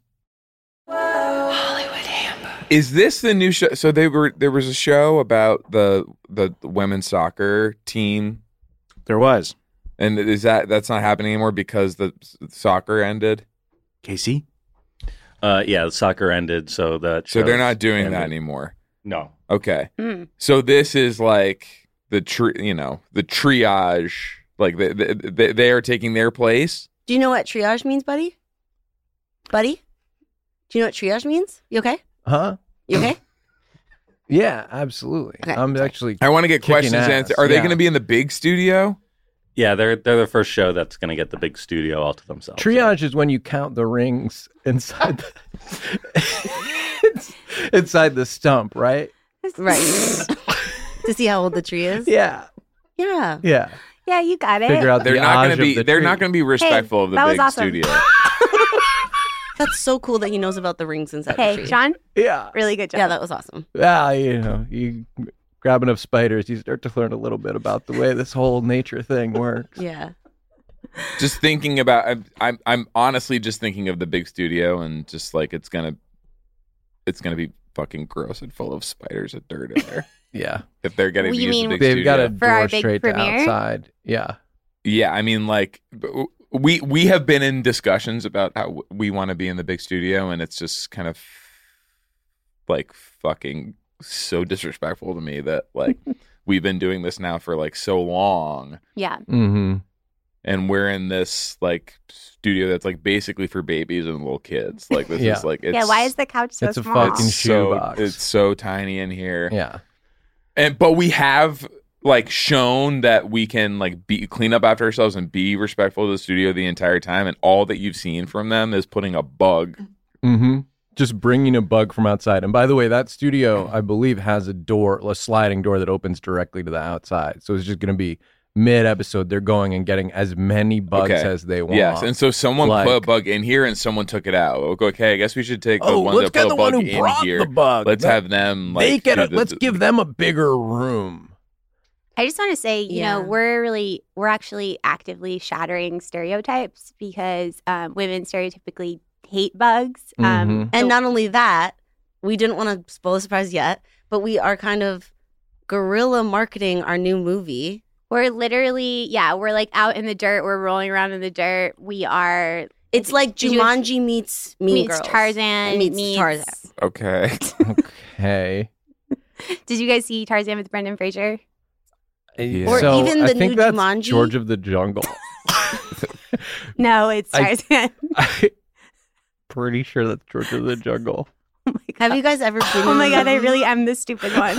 Is this the new show? So they were there was a show about the the women's soccer team. There was. And is that that's not happening anymore because the soccer ended? Casey? Uh, yeah, the soccer ended, so that So they're show's not doing ended. that anymore. No. Okay. Mm. So this is like the tri- you know, the triage, like they, they they are taking their place. Do you know what triage means, buddy? Buddy? Do you know what triage means? You okay? Huh? You okay? Yeah, absolutely. Okay. I'm actually. I want to get Kicking questions ass, answered. Are they yeah. going to be in the big studio? Yeah, they're they're the first show that's going to get the big studio all to themselves. Triage is when you count the rings inside the, inside the stump, right? Right. To see how old the tree is? Yeah. Yeah. Yeah. Yeah, you got it. Figure out They're the not going age to be. of the They're tree. not going to be respectful of the that was big awesome. studio. That's so cool that he knows about the rings inside the Hey, tree. John, Yeah. really good job. Yeah, that was awesome. Yeah, you know, you grab enough spiders, you start to learn a little bit about the way this whole nature thing works. Yeah. Just thinking about. I'm, I'm. I'm honestly just thinking of the big studio and just like it's gonna. It's gonna be fucking gross and full of spiders and dirt in there. Yeah. If they're getting Well, to you use mean the big They've studio. got a For our door big straight to premiere? outside. Yeah. Yeah, I mean, like we we have been in discussions about how we want to be in the big studio, and it's just kind of like fucking so disrespectful to me that like we've been doing this now for like so long, Yeah. Mm-hmm. and we're in this like studio that's like basically for babies and little kids. Like this Yeah. is like it's, yeah, why is the couch so it's a small? fucking it's so shoebox. it's so tiny in here. Yeah. And but we have like shown that we can like be clean up after ourselves and be respectful of the studio the entire time, and all that you've seen from them is putting a bug. Mm-hmm. Just bringing a bug from outside. And by the way, that studio, I believe, has a door, a sliding door that opens directly to the outside. So it's just going to be mid-episode. They're going and getting as many bugs Okay. as they want. Yes, and so someone Like- put a bug in here and someone took it out. Okay, I guess we should take the Oh, ones let's that get put the a bug one who in brought here. the bug. Let's Let- have them like They get do a, the- let's the- give them a bigger room. I just want to say, you Yeah. know, we're really, we're actually actively shattering stereotypes because um, women stereotypically hate bugs. Um, Mhm. And not only that, we didn't want to spoil the surprise yet, but we are kind of guerrilla marketing our new movie. We're literally, yeah, we're like out in the dirt. We're rolling around in the dirt. We are. It's like Did you- Jumanji meets Mean meets Girls. Tarzan meets, meets- Tarzan. Okay. Okay. Did you guys see Tarzan with Brendan Fraser? Yeah. Or so even I the think new that's Jumanji. George of the Jungle. No, it's I- Tarzan. I'm pretty sure that's George of the Jungle. Have you guys ever been? Oh my in god, I the- really am the stupid one.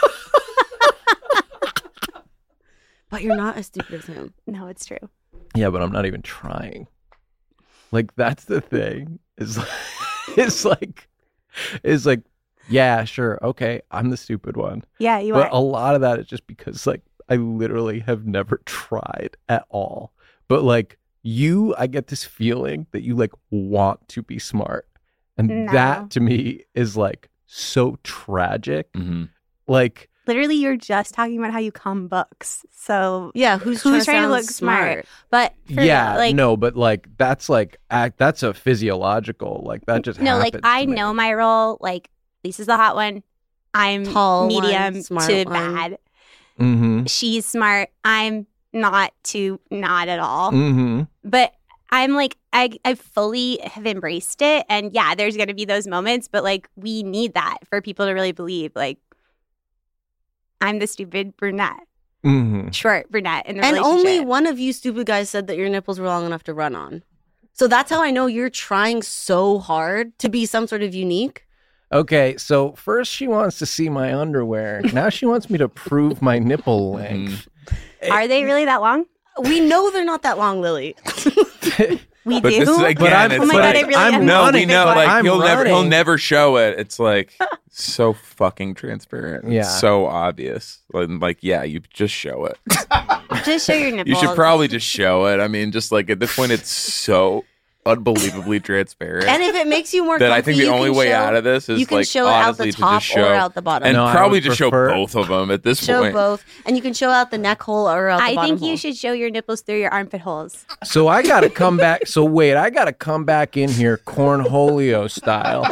But you're not as stupid as him. No, it's true. Yeah, but I'm not even trying. Like that's the thing. Is it's like is like yeah, sure, okay, I'm the stupid one. Yeah, you But are. a lot of that is just because like I literally have never tried at all. But like you, I get this feeling that you like want to be smart. And No. that to me is like so tragic. Mhm. Like Literally, you're just talking about how you cum books. So, Yeah, who's, Who's trying, trying to to look smart? but for, yeah, like, no, but like that's like act that's a physiological, like that just no, like happens I to me. know my role. Like Lisa's the hot one. I'm Tall one, medium smart to one. bad. Mm-hmm. She's smart. I'm not to not at all. Mm-hmm. But I'm like I I fully have embraced it, and yeah, there's gonna be those moments, but like we need that for people to really believe. Like I'm the stupid brunette, Mm-hmm. short brunette in the And relationship. only one of you stupid guys said that your nipples were long enough to run on. So that's how I know you're trying so hard to be some sort of unique. Okay, so first she wants to see my underwear. Now she wants me to prove my nipple length. Are they really that long? We know they're not that long, Lily. We But do. this is again. But I'm- it's oh my but god, I like, really I'm am. no, we running, know. but Like I'm he'll never, he'll running. never show it. It's like so fucking transparent. Yeah. It's so obvious. Like, like, yeah, you just show it. Just show your nipples. You should probably just show it. I mean, just like at this point, it's so unbelievably transparent. And if it makes you more that comfy, I think the you only can way show, out of this is you can like show it out honestly the to top just show or out the bottom. and No, I probably would just prefer- show both of them at this show point. both, and you can show out the neck hole or out the I bottom think you hole. should show your nipples through your armpit holes. So I got to come back. So wait, I got to come back in here cornholio style.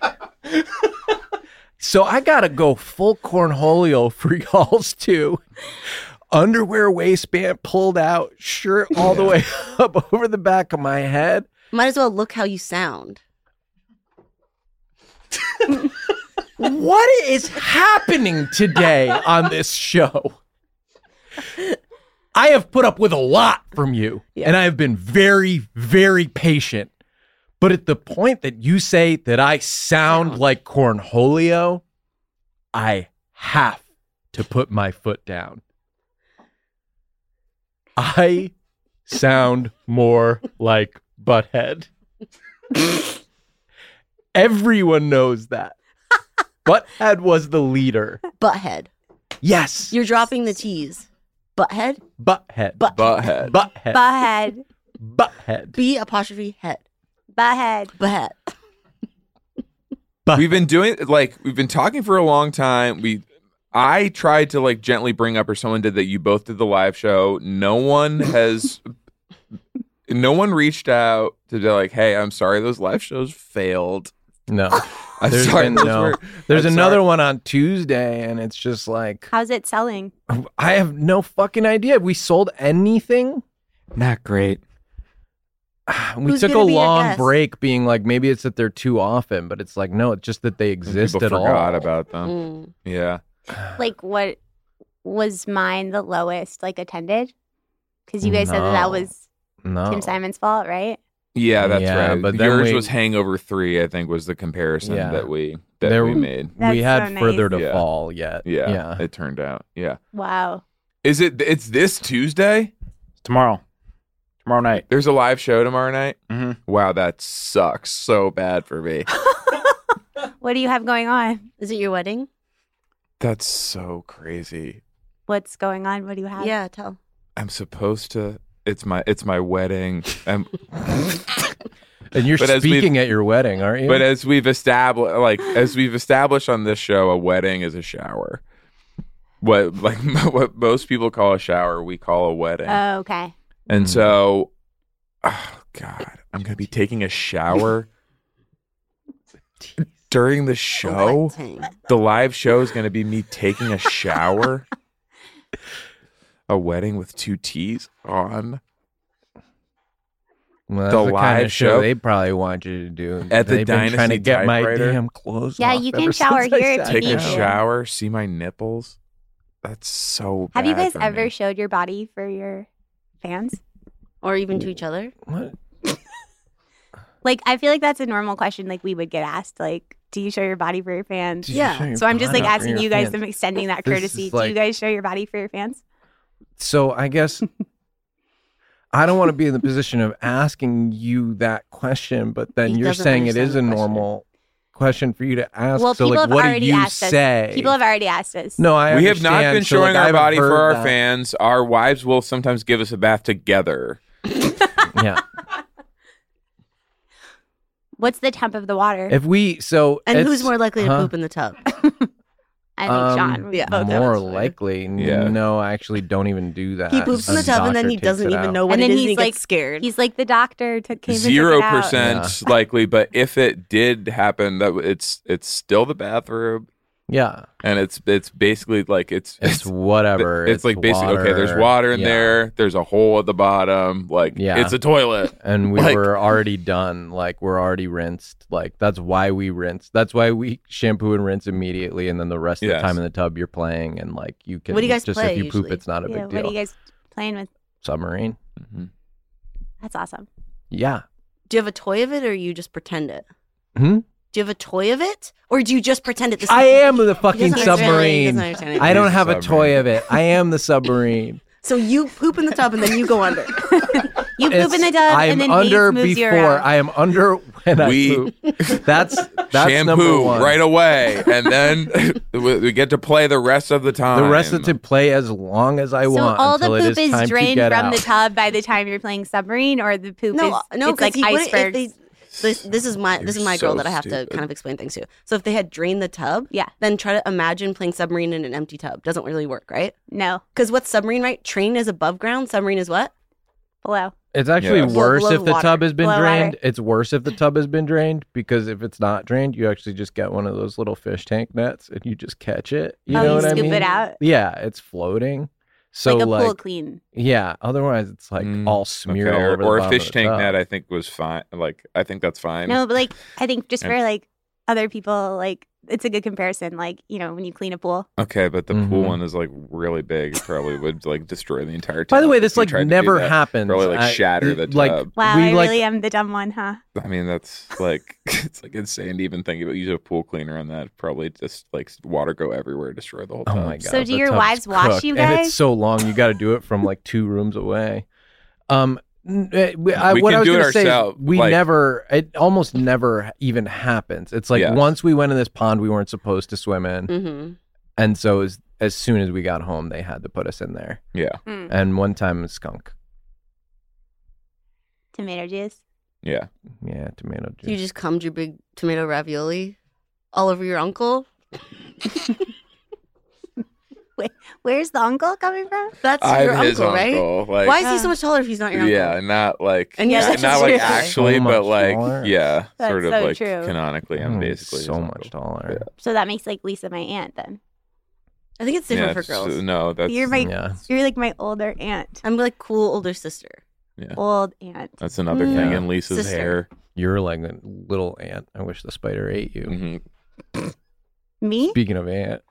So I got to go full cornholio for y'all's too. Underwear waistband pulled out, shirt all the way up over the back of my head. Might as well look how you sound. What is happening today on this show? I have put up with a lot from you, Yeah. and I have been very, very patient. But at the point that you say that I sound like cornholio, I have to put my foot down. I sound more like Butthead. Everyone knows that. Butthead was the leader. Butthead. Yes. You're dropping the T's. Butthead. Butthead. Butt. Butthead. Butthead. Butthead. Butthead. B apostrophe head. Butthead. Butthead. Butthead. We've been doing like we've been talking for a long time. We I tried to like gently bring up, or someone did, that you both did the live show. No one has no one reached out to be like, hey, I'm sorry those live shows failed. No. I'm There's sorry. been those no. were- There's I'm another sorry. one on Tuesday, and it's just like, How's it selling? I have no fucking idea. Have we sold anything? Not great. We Who's took a gonna be your long guest? break being like, maybe it's that they're too often, but it's like, no, it's just that they exist People at all. forgot about them. Mm. Yeah. Like, what was mine the lowest, like, attended? Because you guys said that that No. was No. Tim Simon's fault, right? Yeah, that's Yeah, right. but then Yours we- was Hangover three, I think, was the comparison Yeah. that we that There- we made. That's we had so further nice. to Yeah. fall yet. Yeah, Yeah. it turned out. Yeah. Wow. Is it it's this Tuesday? Tomorrow. Tomorrow night. There's a live show tomorrow night? Mm-hmm. Wow, that sucks so bad for me. What do you have going on? Is it your wedding? That's so crazy. What's going on? What do you have? Yeah, tell. I'm supposed to it's my it's my wedding. I'm, And you're But as we've- speaking at your wedding, aren't you? but as we've established like as we've established on this show, a wedding is a shower. What like what most people call a shower, we call a wedding. Oh, okay. And Mhm. so, oh God, I'm going to be taking a shower during the show. Wedding. The live show is going to be me taking a shower. A wedding with two T's on. well, that's the the, kind live of show, show they probably want you to do. At the They've been trying to Dynasty get my typewriter. damn clothes Yeah, off you can ever shower since I here if sat you Take need a to. down. shower, see my nipples. That's so bad. Have you guys for ever me. showed your body for your fans? Or even to each other. What? Like, I feel like that's a normal question. Like, we would get asked, like, do you show your body for your fans? Do you Yeah. show your So I'm just like body for asking your you guys, fans? I'm extending that This courtesy. is Do you like- guys show your body for your fans? So I guess I don't want to be in the position of asking you that question, but then He you're doesn't saying it is a understand the question. normal question for you to ask. Well, so people like, have what do already you asked say? us. People have already asked us. No, I We have not understand. been So, like, showing our I've body for heard our that. fans. Our wives will sometimes give us a bath together. Yeah. What's the temp of the water? If we so And it's- who's more likely to huh? poop in the tub? I think um, Sean. would yeah. both have. more likely. Yeah. No, I actually don't even do that. He poops in the A tub and then doctor he takes doesn't it even out. know what And it then is and he's he like- gets scared. He's like the doctor to came and took it Zero out. percent likely, but if it did happen, that it's it's still the bathroom, Yeah, and it's it's basically like it's it's whatever. It's, like basically okay. There's water in Yeah. there. There's a hole at the bottom. Like Yeah. it's a toilet. And we Like- were already done. Like we're already rinsed. Like that's why we rinse. That's why we shampoo and rinse immediately, and then the rest of Yes. the time in the tub you're playing, and like you can. What do you guys just play if you poop, usually? it's not a Yeah, big what deal. are you guys playing with? Submarine. Mhm. That's awesome. Yeah. Do you have a toy of it or you just pretend it? Hmm? Do you have a toy of it? Or do you just pretend it? This I am the He fucking doesn't understand- he submarine. doesn't understand it. I don't He's a have a submarine. toy of it. I am the submarine. So you poop in the tub and then you go under. You poop in the It's- tub I am and then under Hayes moves you before. around. I am under when We- I poop. That's that's number Shampoo one. right away, and then we we get to play the rest of the time. The rest of to play as long as I So want all the until it poop is is, time to drained get from out. the tub by the time you're playing submarine, or the poop No, is no, it's like because he wouldn't- if icebergs. they- This, this is my this You're is my so girl that I have stupid. to kind of explain things to. So if they had drained the tub, Yeah. then try to imagine playing submarine in an empty tub. Doesn't really work, right? No, Because what's submarine, right? Train is above ground. Submarine is what? below. It's actually Yeah. worse Below if the water. tub has been Below drained. water. It's worse if the tub has been drained because if it's not drained, you actually just get one of those little fish tank nets and you just catch it. You Oh, know you what I scoop mean? it out? Yeah, it's floating. So like a like, pool clean. yeah. Otherwise, it's like Mm, all Okay, smeared all or, over or the a bottom fish of the tank tub. net. I think was fine. Like I think that's fine. No, but like I think just And- for like other people, like it's a good comparison. Like you know when you clean a pool. Okay, but the pool Mhm. one is like really big. It probably would like destroy the entire. By the tub way, if this you like tried to do never that. happens. Probably like I- shatter the like, tub. Wow, we I like really am the dumb one, huh? I mean, that's like it's like insane to even think about. Use a pool cleaner on that. Probably just like water go everywhere, destroy the whole oh tub. my god. So do the your tub's wives wash cooked, you And guys? it's so long. You got to do it from like two rooms away. Um, n- eh, we, I, We what can I was do it gonna say is ourselves, we like- never. It almost never even happens. It's like Yes. once we went in this pond we weren't supposed to swim in, Mm-hmm. and so as as soon as we got home they had to put us in there. Yeah, Mm. And one time a skunk. Tomato juice. yeah. Yeah, tomato juice. You just cummed your big tomato ravioli all over your uncle. Where's the uncle coming from? That's I'm your his uncle, right? uncle. Like, Why is he so much taller if he's not your uncle? yeah, not like And you're not, such a not like true. actually, So but much like taller. yeah, That's sort of so like true. canonically, I'm Mm, basically his so uncle. much taller. Yeah. So that makes like Lisa my aunt then. I think it's different Yeah, for it's- girls. No, that's You're my Yeah. you're like my older aunt. I'm like cool older sister. yeah. Old aunt. That's another thing Yeah. in Lisa's Sister. hair. You're like a little ant. I wish the spider ate you. hmm Me? Speaking of ant,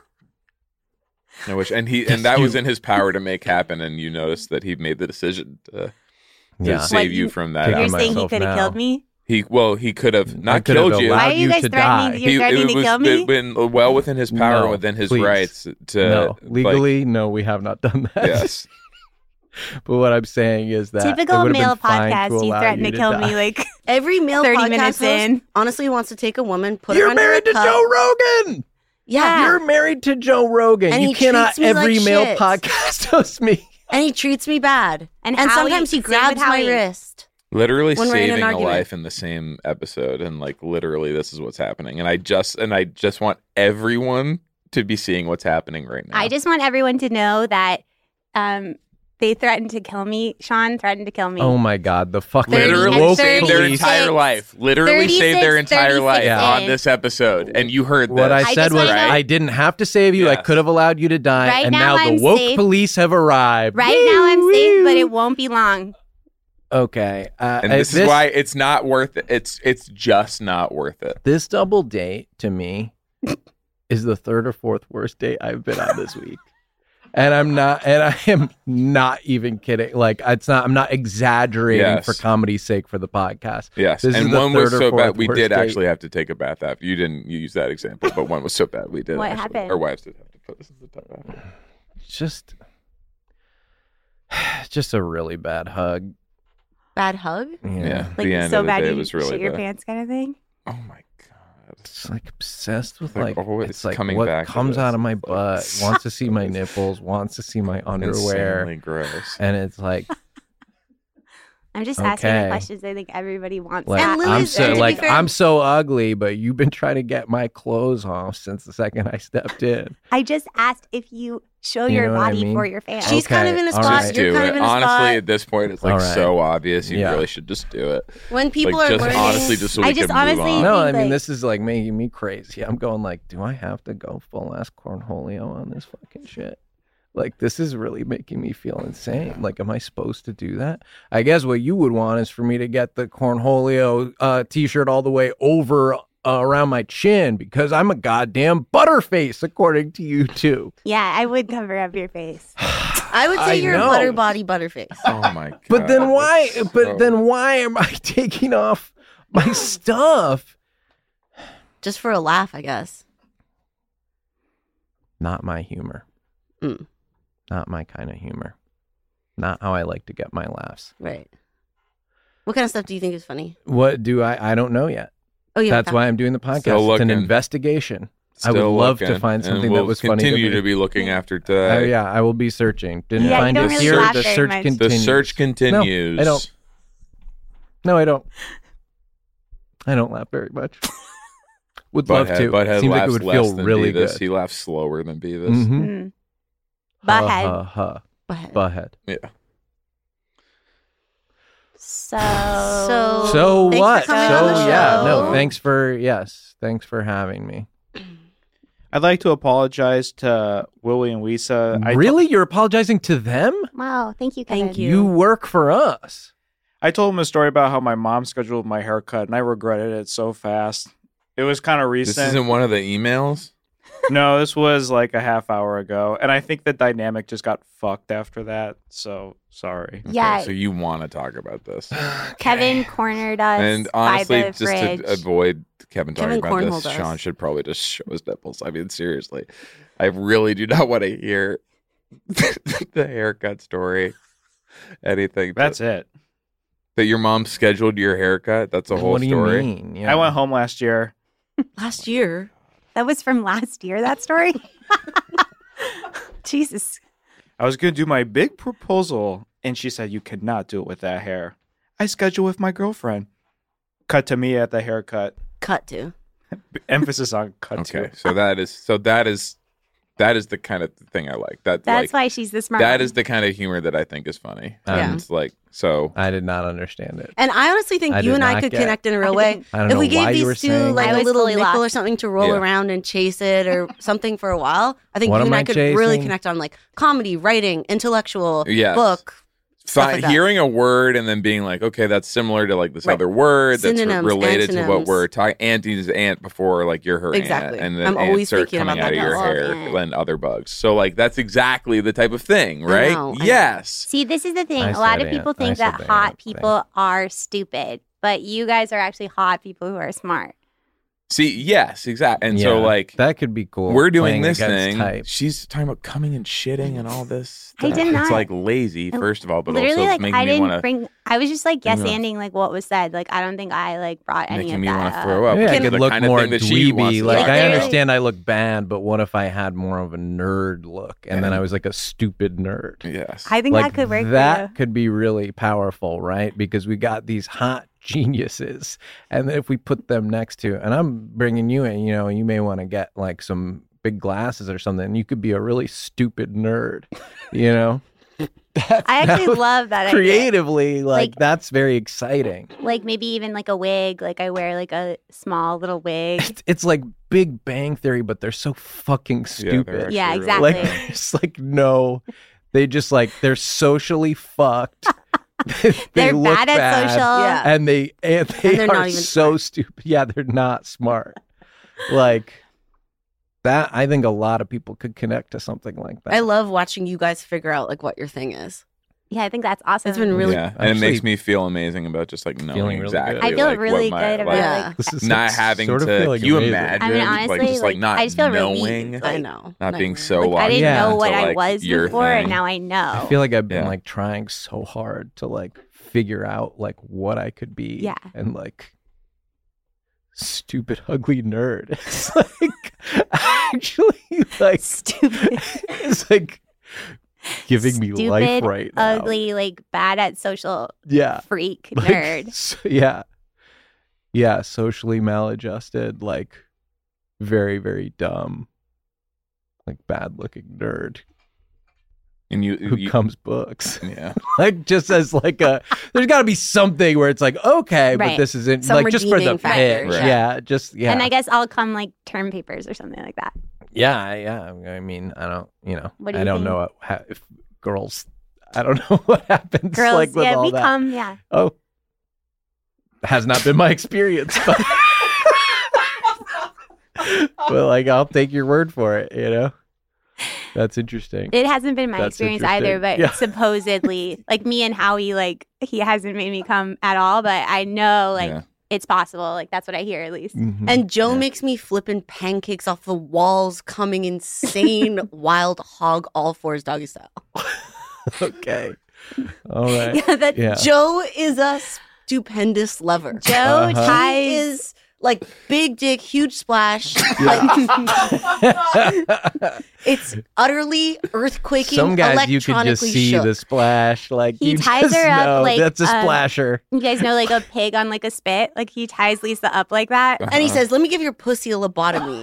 I wish, and he and that was in his power to make happen. And you noticed that he made the decision to, to yeah. save What, you you- from that. Taking You're myself saying he outcome. could have now. killed me? He well, he could have I not could have killed you. allowed Why are you you guys to threatening? die. You're He, threatening it to was kill me? been well within his power, No, within his please. rights to no, like, legally, no, we have not done that. yes. But what I'm saying is that it Typical would have male been fine podcast. to You allow threatened you to kill die. me like Every male thirty podcast minutes host in. honestly wants to take a woman, put her You're under married a to cup. Joe Rogan. Yeah. You're married to Joe Rogan. And you he cannot treats me like every male shit. podcast host me. And he treats me bad. And And, Howie- sometimes he same with grabs my Howie. wrist. Literally When we're in an saving a argument. life in the same episode, and like literally, this is what's happening. And I just and I just want everyone to be seeing what's happening right now. I just want everyone to know that um, they threatened to kill me. Sean threatened to kill me. Oh my God, the fucking thirty literally and woke saved their police. entire life. Literally saved their thirty-six, entire life thirty-six on in. this episode, and you heard What I this. I said just was, wanna know- I didn't have to save you. I Yes. could have allowed you to die. Right and now now, I'm the woke safe. police have arrived. Right now I'm safe, but it won't be long. Okay. Uh, and uh, this, is why it's not worth it. It's it's just not worth it. this double date to me is the third or fourth worst date I've been on this week. And I'm not, and I am not even kidding. Like it's not, I'm not exaggerating Yes. for comedy's sake for the podcast. Yes, This is and the one was third or so fourth bad we worst did date. actually have to take a bath after. You didn't use that example, but one was so bad we did. What actually, happened? Our wives did have to put us in the tub. Just, just a really bad hug. Bad hug? Yeah. Yeah, Like the end so of the bad day you was really shit your bad. pants kind of thing. Oh my god! It's like obsessed with Like, like, always it's like coming what back to comes this. out of my It's like- butt, wants to see my nipples, wants to see my underwear, Insanely gross. and it's like I'm just asking Okay. the questions I think everybody wants. like to And ask. I'm Lily's- so and to be like fair- I'm so ugly, but you've been trying to get my clothes off since the second I stepped in. I just asked if you show You your know what I body mean? for your fans. She's Okay, kind of in a all spot. right. You're do kind it. of in a Honestly, spot. at this point, it's like All right. so obvious. You Yeah. really should just do it. When people like, are just learning, honestly, just so we I just can move honestly- on. No, think, I mean like- this is like making me crazy. I'm going like, do I have to go full ass cornholio on this fucking shit? Like this is really making me feel insane. Like, am I supposed to do that? I guess what you would want is for me to get the cornholio uh, t-shirt all the way over uh, around my chin because I'm a goddamn butterface, according to you too. Yeah, I would cover up your face. I would say I you're know. a butter body butterface. Oh my god! But then why? it's But so- then why am I taking off my stuff? Just for a laugh, I guess. Not my humor. Mm. Not my kind of humor. Not how I like to get my laughs. Right. What kind of stuff do you think is funny? What do I? I don't know yet. Oh, yeah. That's why I'm doing the podcast. Still It's an looking. investigation. I Still would love looking, to find and something we'll that was funny. Continue to, to me. be looking after Uh, today. yeah, I will be searching. Didn't Yeah, you find don't it really here. laugh The very search much. continues. The search continues. No, I don't. No, I don't. I don't laugh very much. Would love Butthead, to. Butthead Seems like laughs it would less feel than really Beavis. good. He laughs slower than Beavis. Mm-hmm. Mm. Butthead. Ha, ha, Butthead. ha. Butthead. Yeah. So, So- So Thanks for what? So coming on the yeah, show. no. Thanks for yes. Thanks for having me. I'd like to apologize to Willie and Lisa. I to- really, you're apologizing to them? wow, thank you, Kevin. Thank you. You work for us. I told him a story about how my mom scheduled my haircut, and I regretted it so fast. It was kind of recent. This isn't one of the emails? No, this was like a half hour ago, and I think the dynamic just got fucked after that. So sorry. Yeah. Okay, so you want to talk about this. Kevin cornered us And honestly, by the just fridge. to avoid Kevin talking Kevin about this, cornholed us. Sean should probably just show his nipples. I mean, seriously. I really do not want to hear the haircut story. Anything. That's that, it. that your mom scheduled your haircut? That's a whole what do story. you mean? Yeah. I went home last year. Last year. That was from last year, that story? Jesus. I was going to do my big proposal, and she said, you cannot do it with that hair. I schedule with my girlfriend. Cut to me at the haircut. Cut to. Emphasis on cut Okay, to. so that is so that is that is the kind of thing I like. That That's like, why she's the smart that one. is the kind of humor that I think is funny. Yeah. And like so I did not understand it. And I honestly think I you did and I not could get- connect in a real way. I don't If know we why gave you were these two saying like I a was little fully nickel or lost. something to roll Yeah. around and chase it or something for a while, I think What you am and I I could really chasing? connect on like comedy, writing, intellectual, Yes. book. stuff fi- like that. hearing a word and then being like, okay, that's similar to like this Right. other word that's Synonyms, re- related to what antonyms. we're talking. Auntie's aunt before like you're her Exactly. aunt, and then I'm ants always start thinking coming about out of that. your I love hair ant. and other bugs. So like that's exactly the type of thing, I right? know, I know. Yes. See, this is the thing. I A lot said of people ant. I think said that the hot ant thing. people are stupid, but you guys are actually hot people who are smart. See, yes, exactly. And so Yeah, like that could be cool. we're doing playing this against thing. type. She's talking about coming and shitting and all this. I stuff. did It's not. like lazy, first of all, but Literally, also it's like making I me didn't want to bring. I was just like Yeah. guess ending like what was said. Like I don't think I like brought any making of me that want to up. throw up. Maybe I which is could the look kind of more thing that she wants dweeby. to Like do. I Literally. understand I look bad, but what if I had more of a nerd look, and then I was like a stupid nerd? Yes. I think Like that could work that for you. could be really powerful, right? Because we got these hot geniuses, and then if we put them next to, and I'm bringing you in, you know, you may want to get like some big glasses or something. You could be a really stupid nerd, you know. That- I that actually would- love that idea. creatively, like, Like- that's very exciting. Like maybe even like a wig. Like I wear like a small little wig. It's, it's like Big Bang Theory, but they're so fucking they're stupid. Yeah, really- exactly. Like there's like no, they just like they're socially fucked. they They're look bad at social. Yeah. and they and they And they're are not even so stupid. Yeah, they're not smart. Like that, I think a lot of people could connect to something like that. I love watching you guys figure out like what your thing is. Yeah, I think that's awesome. It's been really yeah, and it Actually- makes me feel amazing about just like knowing Feeling really exactly. good. I feel like, really what my, good like, about Yeah. like This is not like, having sort of to. feeling Can you amazing. imagine? I mean, like honestly, just like like, not I just feel knowing, relieved. I Like, know. not being Nightmare. so like, locked I didn't Yeah. know what into, I like, was your before, thing. and now I know. I feel like I've been Yeah. like trying so hard to like figure out like what I could be. Yeah. And like stupid ugly nerd. It's like actually like Stupid. it's like giving me life Stupid, right now. ugly, like bad at social Yeah. freak Like, nerd. so- yeah. Yeah, socially maladjusted, like very, very dumb, like bad looking nerd and you, who you comes books. yeah. Like just as like a there's got to be something where it's like okay, but Right. this isn't Some like just for the redeeming pitch. factors, Right. Yeah, just yeah. And I guess I'll come like term papers or something like that. yeah, yeah. I mean, I don't, you know, What do I you don't think? know what, ha- if girls. I don't know what happens. Girls, like with yeah, all we that. come, yeah. Oh, has not been my experience, but but like I'll take your word for it. You know, that's interesting. It hasn't been my That's experience either, but interesting. Yeah. supposedly, like me and Howie, like he hasn't made me come at all, but I know like Yeah. it's possible. Like that's what I hear at least. Mhm. And Joe makes me flipping pancakes off the walls, coming insane, wild hog, all fours doggy style. okay, all right. Yeah, that Yeah. Joe is a stupendous lever. Joe Uh-huh. He ties is like big dick, huge splash. Like, it's utterly earthquaking. Some guys you could just electronically see shook. the splash. Like He you ties just her up know like, that's a um, splasher. You guys know, like a pig on like a spit. Like he ties Lisa up like that. And he says, "Let me give your pussy a lobotomy."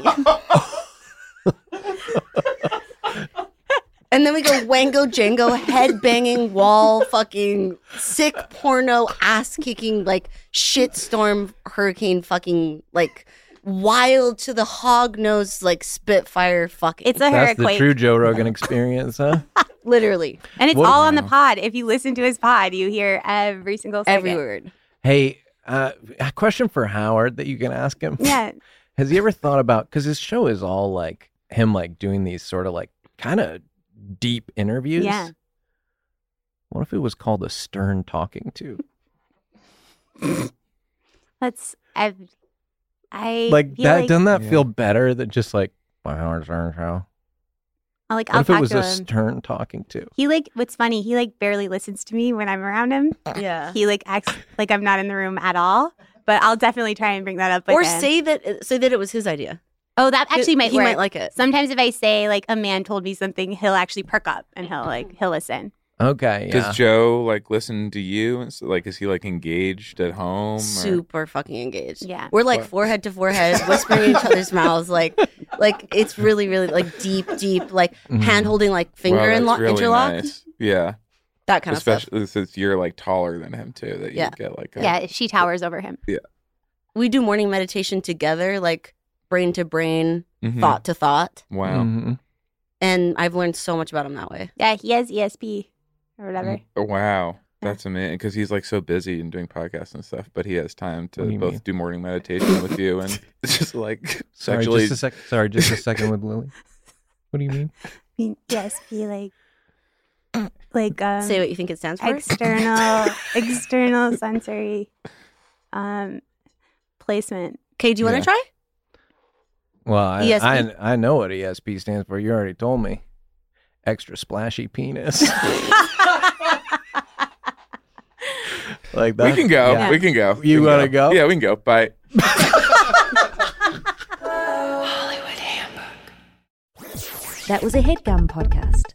And then we go Wango Django, head banging, wall fucking, sick porno, ass kicking, like shitstorm, hurricane fucking, like wild to the hog nose, like Spitfire fucking. It's a That's the hurricane, true Joe Rogan experience, huh? literally and it's What- all on the pod. If you listen to his pod, you hear every single second. every word. Hey, uh, a question for Howard that you can ask him. Yeah, Has he ever thought about, because his show is all like him like doing these sort of like kind of deep interviews. Yeah. What if it was called a Stern Talking To? that's I. I Like feel that, like, doesn't that Yeah. feel better than just like my Howard Stern show? like What I'll if it talk was to a him. Stern Talking To? He like what's funny. He like barely listens to me when I'm around him. Yeah. He like acts like I'm not in the room at all. But I'll definitely try and bring that up. With Or him. say that say that it was his idea. oh, that actually might he work. might like it. Sometimes if I say like a man told me something, he'll actually perk up and he'll like he'll listen. Okay, yeah. Does Joe like listen to you? And so, like, is he like engaged at home? or- Super fucking engaged. Yeah. We're like What? forehead to forehead, whispering in each other's mouths, like, like it's really, really like deep, deep, like Mhm. hand holding, like finger Wow, that's inlo- really interlocked, nice. Yeah, that kind of stuff. especially since you're like taller than him too. That you Yeah. get like a, Yeah, she towers over him. We do morning meditation together, like brain to brain, Mhm. thought to thought, Wow. Mhm. and I've learned so much about him that way. Yeah, he has E S P or whatever. Oh, wow. That's amazing because he's like so busy and doing podcasts and stuff, but he has time to What do you both mean? do morning meditation with you and just like Sorry, sexually. just a sec. Sorry, just a second with Lily. What do you mean? I mean, E S P like like um, Say what you think it stands for. external external sensory um placement. Okay, do you want Yeah. to try? Well, I, E S P? I I know what E S P stands for. You already told me. Extra splashy penis. Like that. we can go. Yeah. We can go. You We can wanna go? Yeah, we can go. Bye. That was a HeadGum podcast.